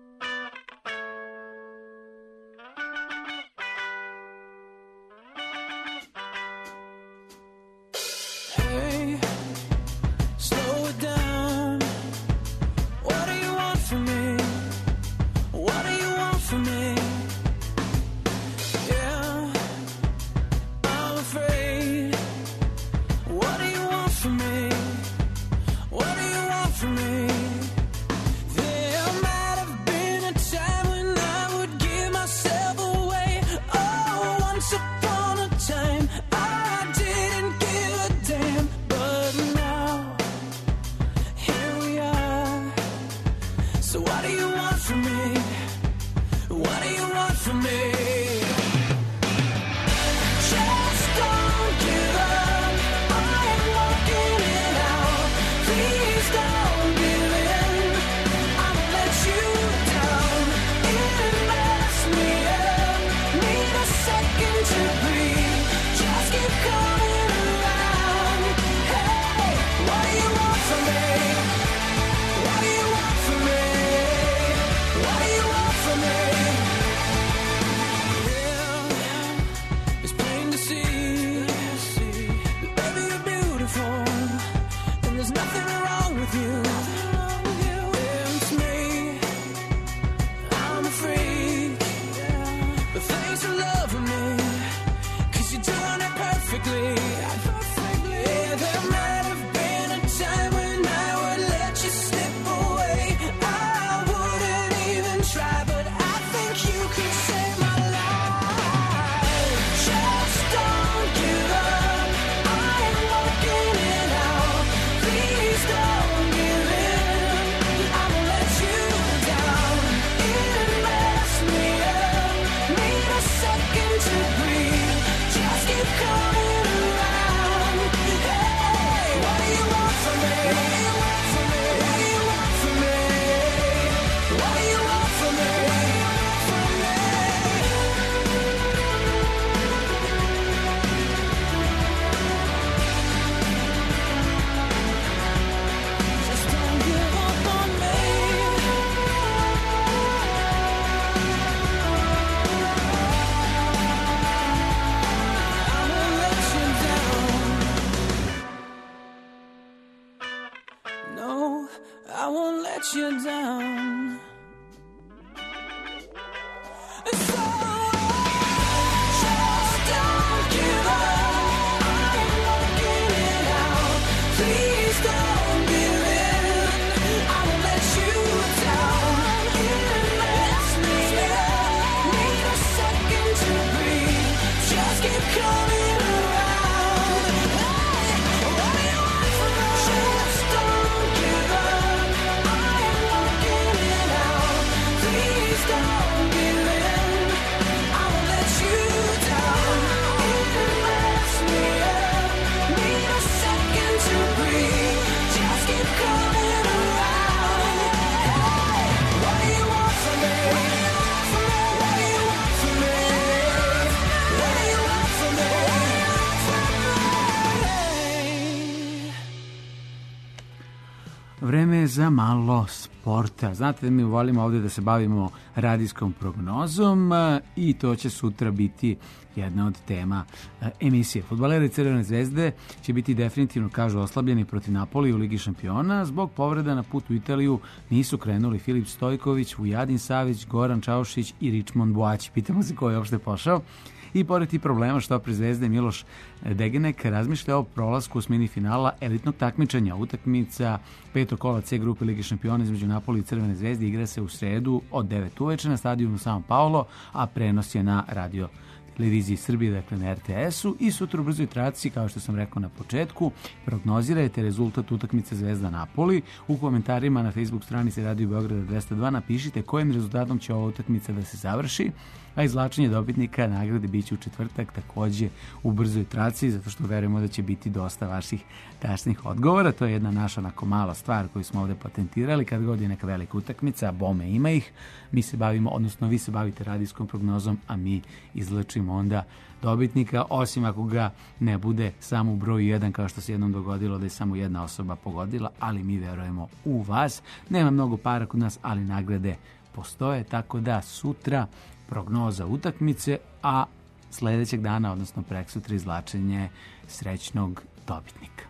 Speaker 5: Hey, slow it down. What do you want from me? What do you want from me? Yeah, I'm afraid. What do you want from me? What do you want from me? There might have been a time when I would give myself away. Oh, once upon a time I didn't give a damn. But now, here we are. So what do you want from me? What do you want from me? Just don't give up. I am walking it out. Please don't give in. I'ma let you down. It messed me up. Need a second to breathe. Just keep coming around. Hey, what do you want from me? What do you want from me? What do you want from me? Yeah, it's plain to see that baby you're beautiful, and there's nothing wrong with you. It's me, I'm a freak, but thanks for loving me, 'cause you're doing it perfectly. Yeah, there might have been a time when I would let you slip away. I wouldn't even try, but I think you could save my life. Just don't give up. I am working it out. Please don't give in. I'ma let you down. It messed me up. Need a second to breathe. Just keep coming around. Hey, what do you want from me? What do you want from me? What do you want from me? What do you want from me? Just don't give up on me. I won't let you down. No, I won't let you down. So just don't give up. I am working it out. Please don't give in. I won't let you down. It messed me up. Need a second to breathe. Just keep coming around. Hey, what do you want from me? Just don't give up. I am working it out. Please don't give in. I won't let you down. It messed me up. Need a second to breathe. Just keep coming around. Hey, what do you want from me? What do you want from me? What do you want from me?
Speaker 4: Vreme je za malo sporta. Znate da mi volimo ovdje da se bavimo radijskom prognozom i to će sutra biti jedna od tema emisije. Fudbaleri Crvene zvezde će biti definitivno, kažu, oslabljeni protiv Napoli u Ligi šampiona. Zbog povreda na put u Italiju nisu krenuli Filip Stojković, Vujadin Savić, Goran Čaušić i Richmond Boaći. Pitamo se ko je uopšte pošao. I pored tih problema što pri Zvezde Miloš Degenek razmišlja o prolasku osmini finala elitnog takmičenja. Utakmica petog kola C grupe Lige šampiona između Napoli i Crvene zvezde igra se u sredu od 9 uveče na stadionu São Paulo, a prenos je na radio televiziji Srbije, dakle na RTS-u, i sutra u brzoj traci, kao što sam rekao na početku, prognozirajte rezultat utakmice Zvezda Napoli. U komentarima na Facebook stranici Radio Beograda 202 napišite kojim rezultatom će ova utakmica da se završi, a izvlačenje dobitnika nagrade biće u četvrtak takođe u brzoj traci, zato što verujemo da će biti dosta vaših tačnih odgovora. To je jedna naša onako mala stvar koju smo ovde patentirali. Kad god je neka velika utakmica, a bome ima ih, mi se bavimo, odnosno vi se bavite radijskom prognozom, a mi izvlačimo tražimo onda dobitnika, osim ako ga ne bude samo u broju 1, kao što se jednom dogodilo da je samo jedna osoba pogodila, ali mi verujemo u vas. Nema mnogo para kod nas, ali nagrade postoje, tako da sutra prognoza utakmice, a sledećeg dana, odnosno preksutra, izvlačenje srećnog dobitnika.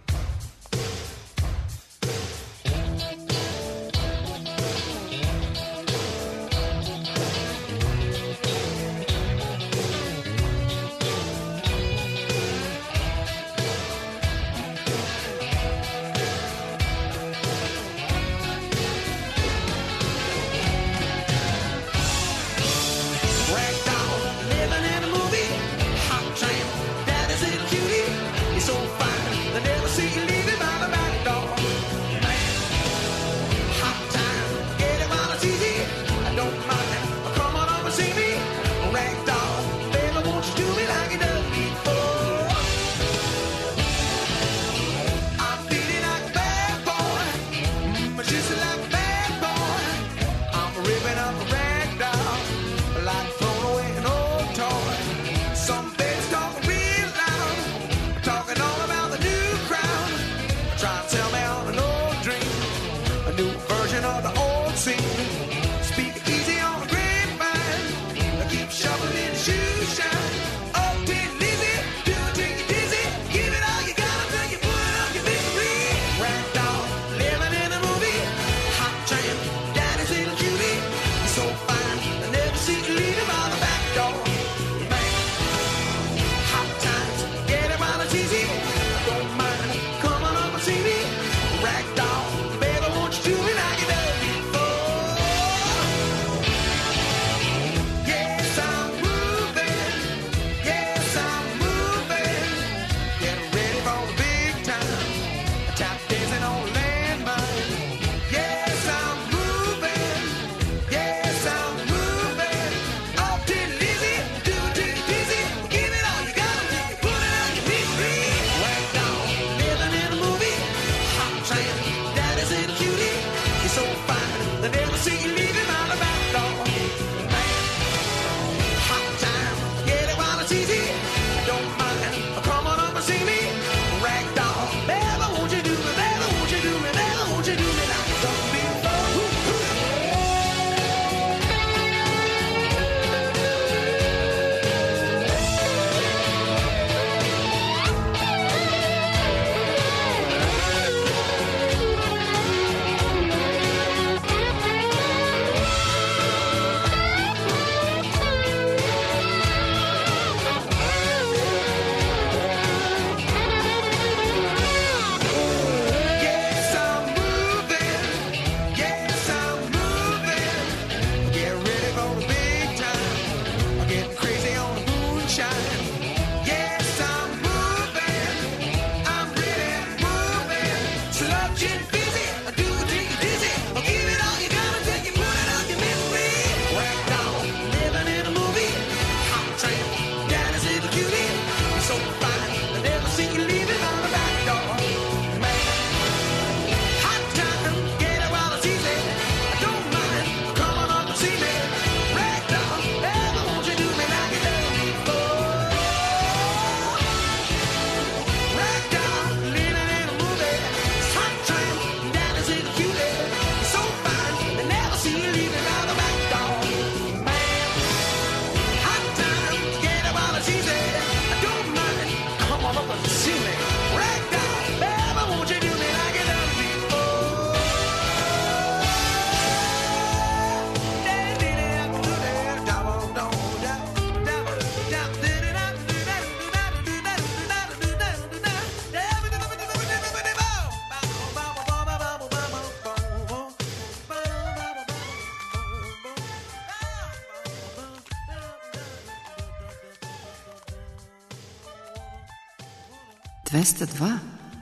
Speaker 17: ...202?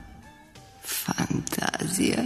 Speaker 17: Fantazija.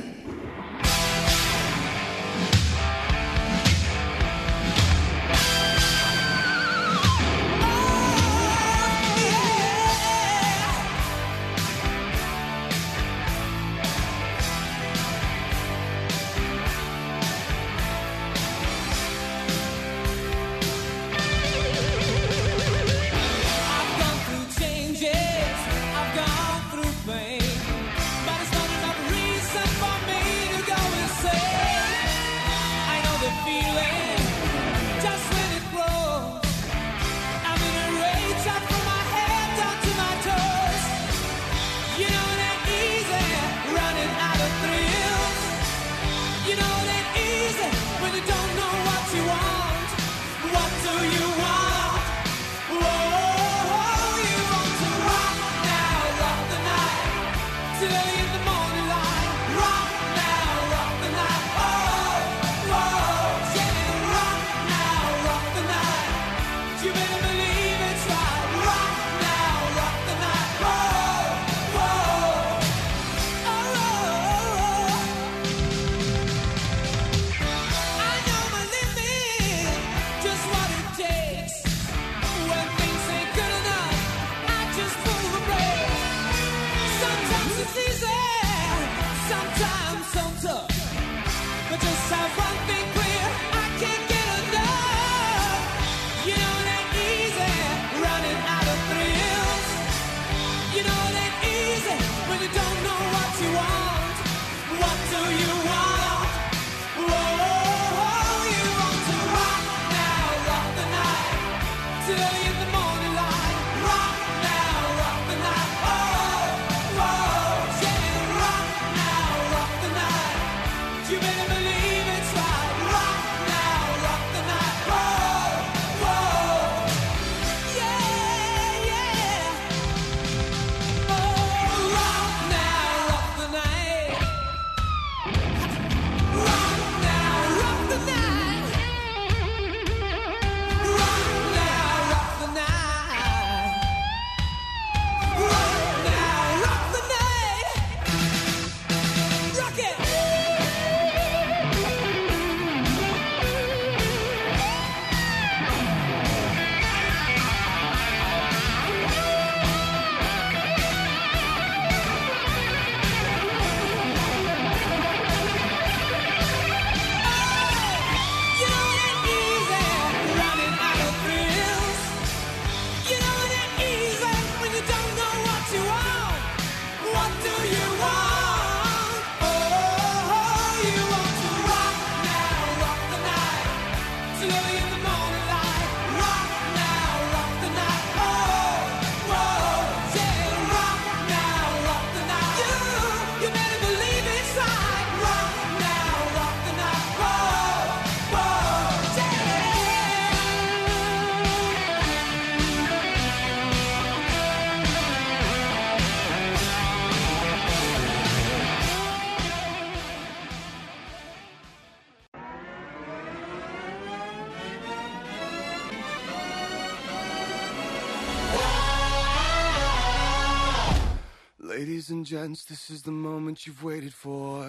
Speaker 5: Ladies and gents, this is the moment you've waited for.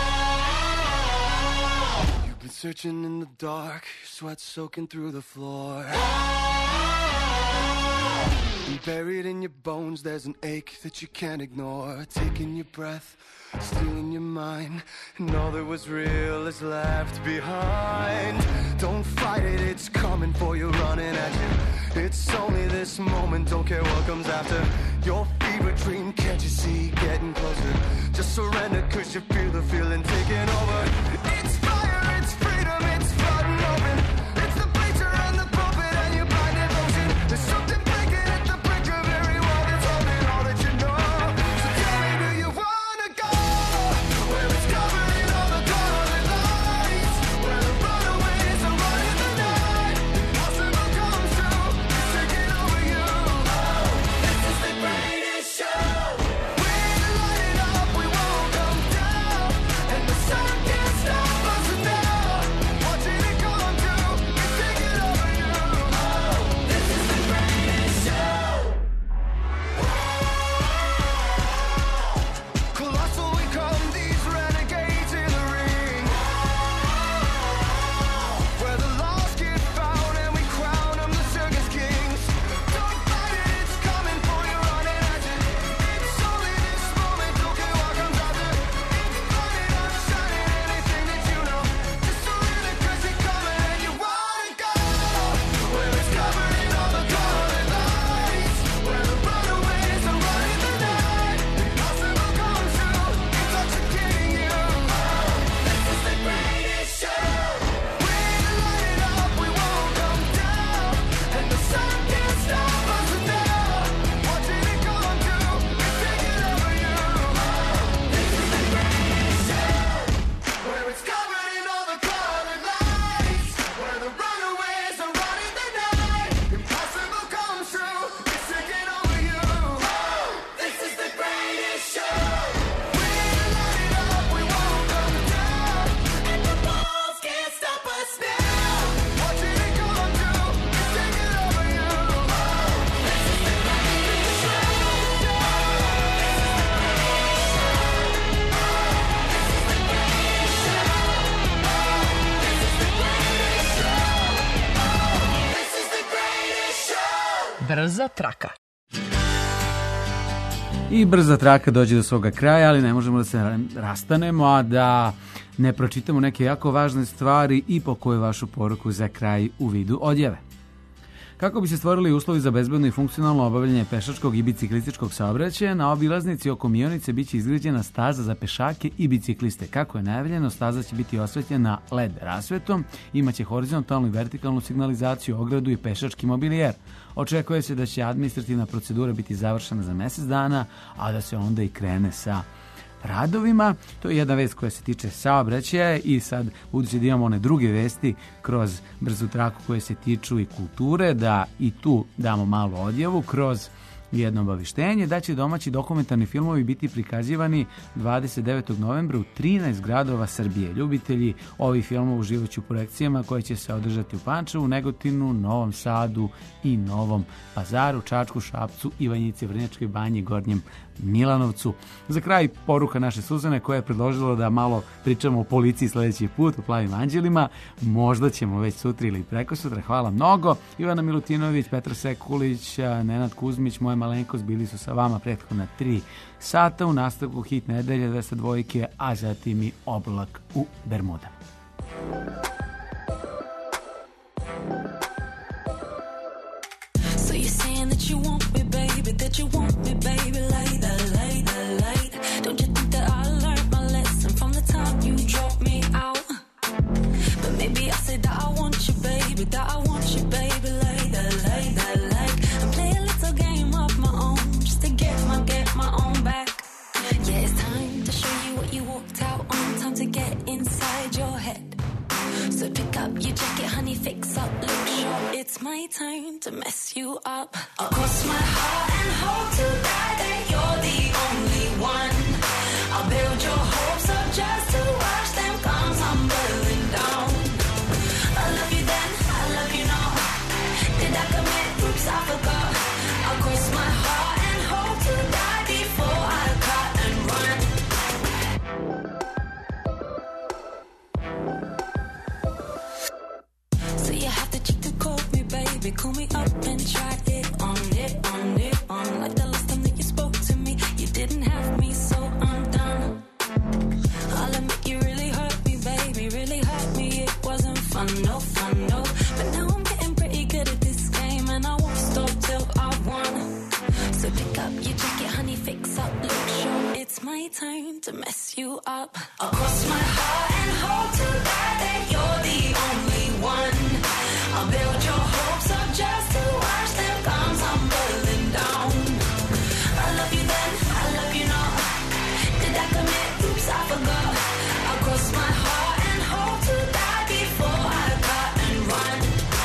Speaker 5: You've been searching in the dark, your sweat soaking through the floor. And buried in your bones, there's an ache that you can't ignore. Taking your breath, stealing your mind, and all that was real is left behind. Don't fight it, it's coming for you, running at you. It's only this moment, don't care what comes after. Your fever dream, can't you see, getting closer. Just surrender, cause you feel the feeling taking over. It's fire, it's freedom, it's flooding open. It's the bleacher and the pulpit and your blind devotion. There's something breaking at the brink of every wall that's holding all that you know. So tell me, do you wanna go where it's covered in all the colored lights, where the runaways are running the night? Impossible comes true, it's taking over you. This is the greatest show. We light it up, we won't come down, and the sun can't stop us now. Watching it come true, it's taking over you. This is the greatest show. Colossal we come, these renegades in the ring, where the lost get found and we crown them the circus kings. Don't fight it, it's coming for you, running at you. It's only this moment, don't care what comes after. It's burning up, shining anything that you know. Just surrender, cause you're coming and you wanna go where it's covered in all the colored lights, where the runaways are running the night. Impossible comes true, it's electrocuting you. This is the greatest show. We light it up, we won't come down, and the sun can't stop us now. Watching it come true, it's taking over you. This is the greatest show, where it's covered in all the colored lights, where the runaways are running the night. Impossible comes true, it's taking over you. This is the greatest show. We light it up, we won't come down, and the walls can't stop us now. Watching it come true, it's taking over you. This is the greatest show. This is the greatest show.
Speaker 9: Brza traka.
Speaker 4: I brza traka dođe do svoga kraja, ali ne možemo da se rastanemo, a da ne pročitamo neke jako važne stvari i po koju vašu poruku za kraj u vidu odjave. Kako bi se stvorili uslovi za bezbedno i funkcionalno obavljanje pešačkog i biciklističkog saobraćaja, na obilaznici oko Mionice biće izgrađena staza za pešake i bicikliste. Kako je najavljeno, staza će biti osvetljena LED rasvetom, imaće horizontalnu i vertikalnu signalizaciju, ogradu i pešački mobilijer. Očekuje se da će administrativna procedura biti završena za mjesec dana, a da se onda i krene sa radovima. To je jedna vest koja se tiče saobraćaja i sad, budući da imamo one druge vesti kroz brzu traku koje se tiču i kulture, da i tu damo malu odjavu kroz jedno obavještenje da će domaći dokumentarni filmovi biti prikazivani 29. novembra u 13 gradova Srbije. Ljubitelji ovih filmova uživaće u projekcijama koje će se održati u Pančevu, Negotinu, Novom Sadu i Novom Pazaru, Čačku, Šapcu, Ivanjici, Vrnjačkoj Banji, Gornjem Milanovcu. Za kraj poruka naše Suzane koja je predložila da malo pričamo o policiji sljedeći put, o Plavim anđelima. Možda ćemo već sutra ili prekosutra. Hvala mnogo. Ivana Milutinović, Petar Sekulić, Nenad Kuzmić, moja malenkost bili su sa vama prethodna 3 sata. U nastavku hit nedelje 202, a zatim i Oblak u Bermuda.
Speaker 15: So you're saying that you want me, baby, that you want me, baby, like that, like that, like that. Don't you think that I learned my lesson from the time you dropped me out? But maybe I said that I want you, baby, that I want you, baby, like that, like that, like. And play a little game of my own, just to get my own back. Yeah, it's time to show you what you walked out on, time to get inside your head. So pick up your jacket, honey, fix up, look sharp. It's my turn to mess you up. I'll cross my heart and hope to die that you're the only one. I'll build your hopes up just to watch them come tumbling down. I love you then, I love you now. Did I commit? Oops, I forgot. I'll cross my heart and hope to die before I cry Call me up and try it on, like the last time that you spoke to me. You didn't have me, so I'm done. I'll admit you really hurt me, baby, really hurt me. It wasn't fun, no. But now I'm getting pretty good at this game, and I won't stop till I won. So pick up your jacket, honey, fix up, look sure it's my turn to mess you up. I'll cross my heart and hope to God that you're the only one. I'll build your hopes up just to watch them come tumbling down. I love you then, I love you now. Did I commit? Oops, I forgot. I'll cross my heart and hope to die before I cut and run.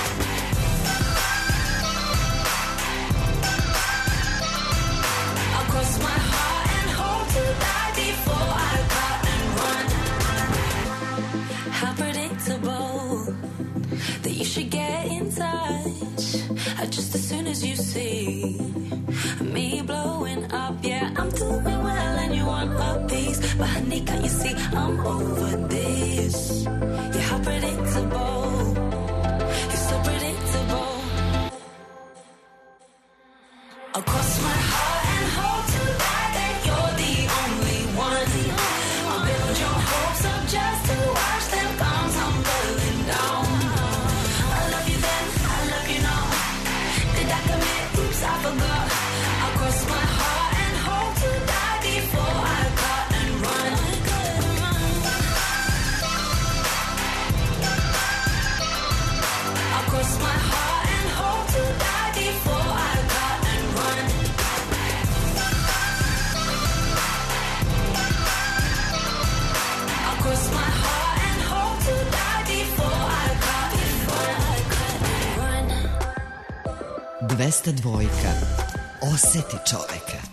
Speaker 15: I'll cross my heart and hope to die before I cut and run. How predictable that you should get in touch just as soon as you see me blowing up. Yeah, I'm doing well and you want a piece, but honey, can't you see I'm over this? Yeah, how predictable. You're so predictable. I'll cross my heart and hope to God that you're the only one. I'll build your hopes up just to watch them come tumbling down. I love you then, I love you now. Did I commit? Oops, I forgot. I'll cross my heart and hope to die before I cut and run. I'll cross my heart and hope to die before I cut and run. I'll cross my heart and hope to die before I cut and run.
Speaker 7: 202. Oseti čoveka.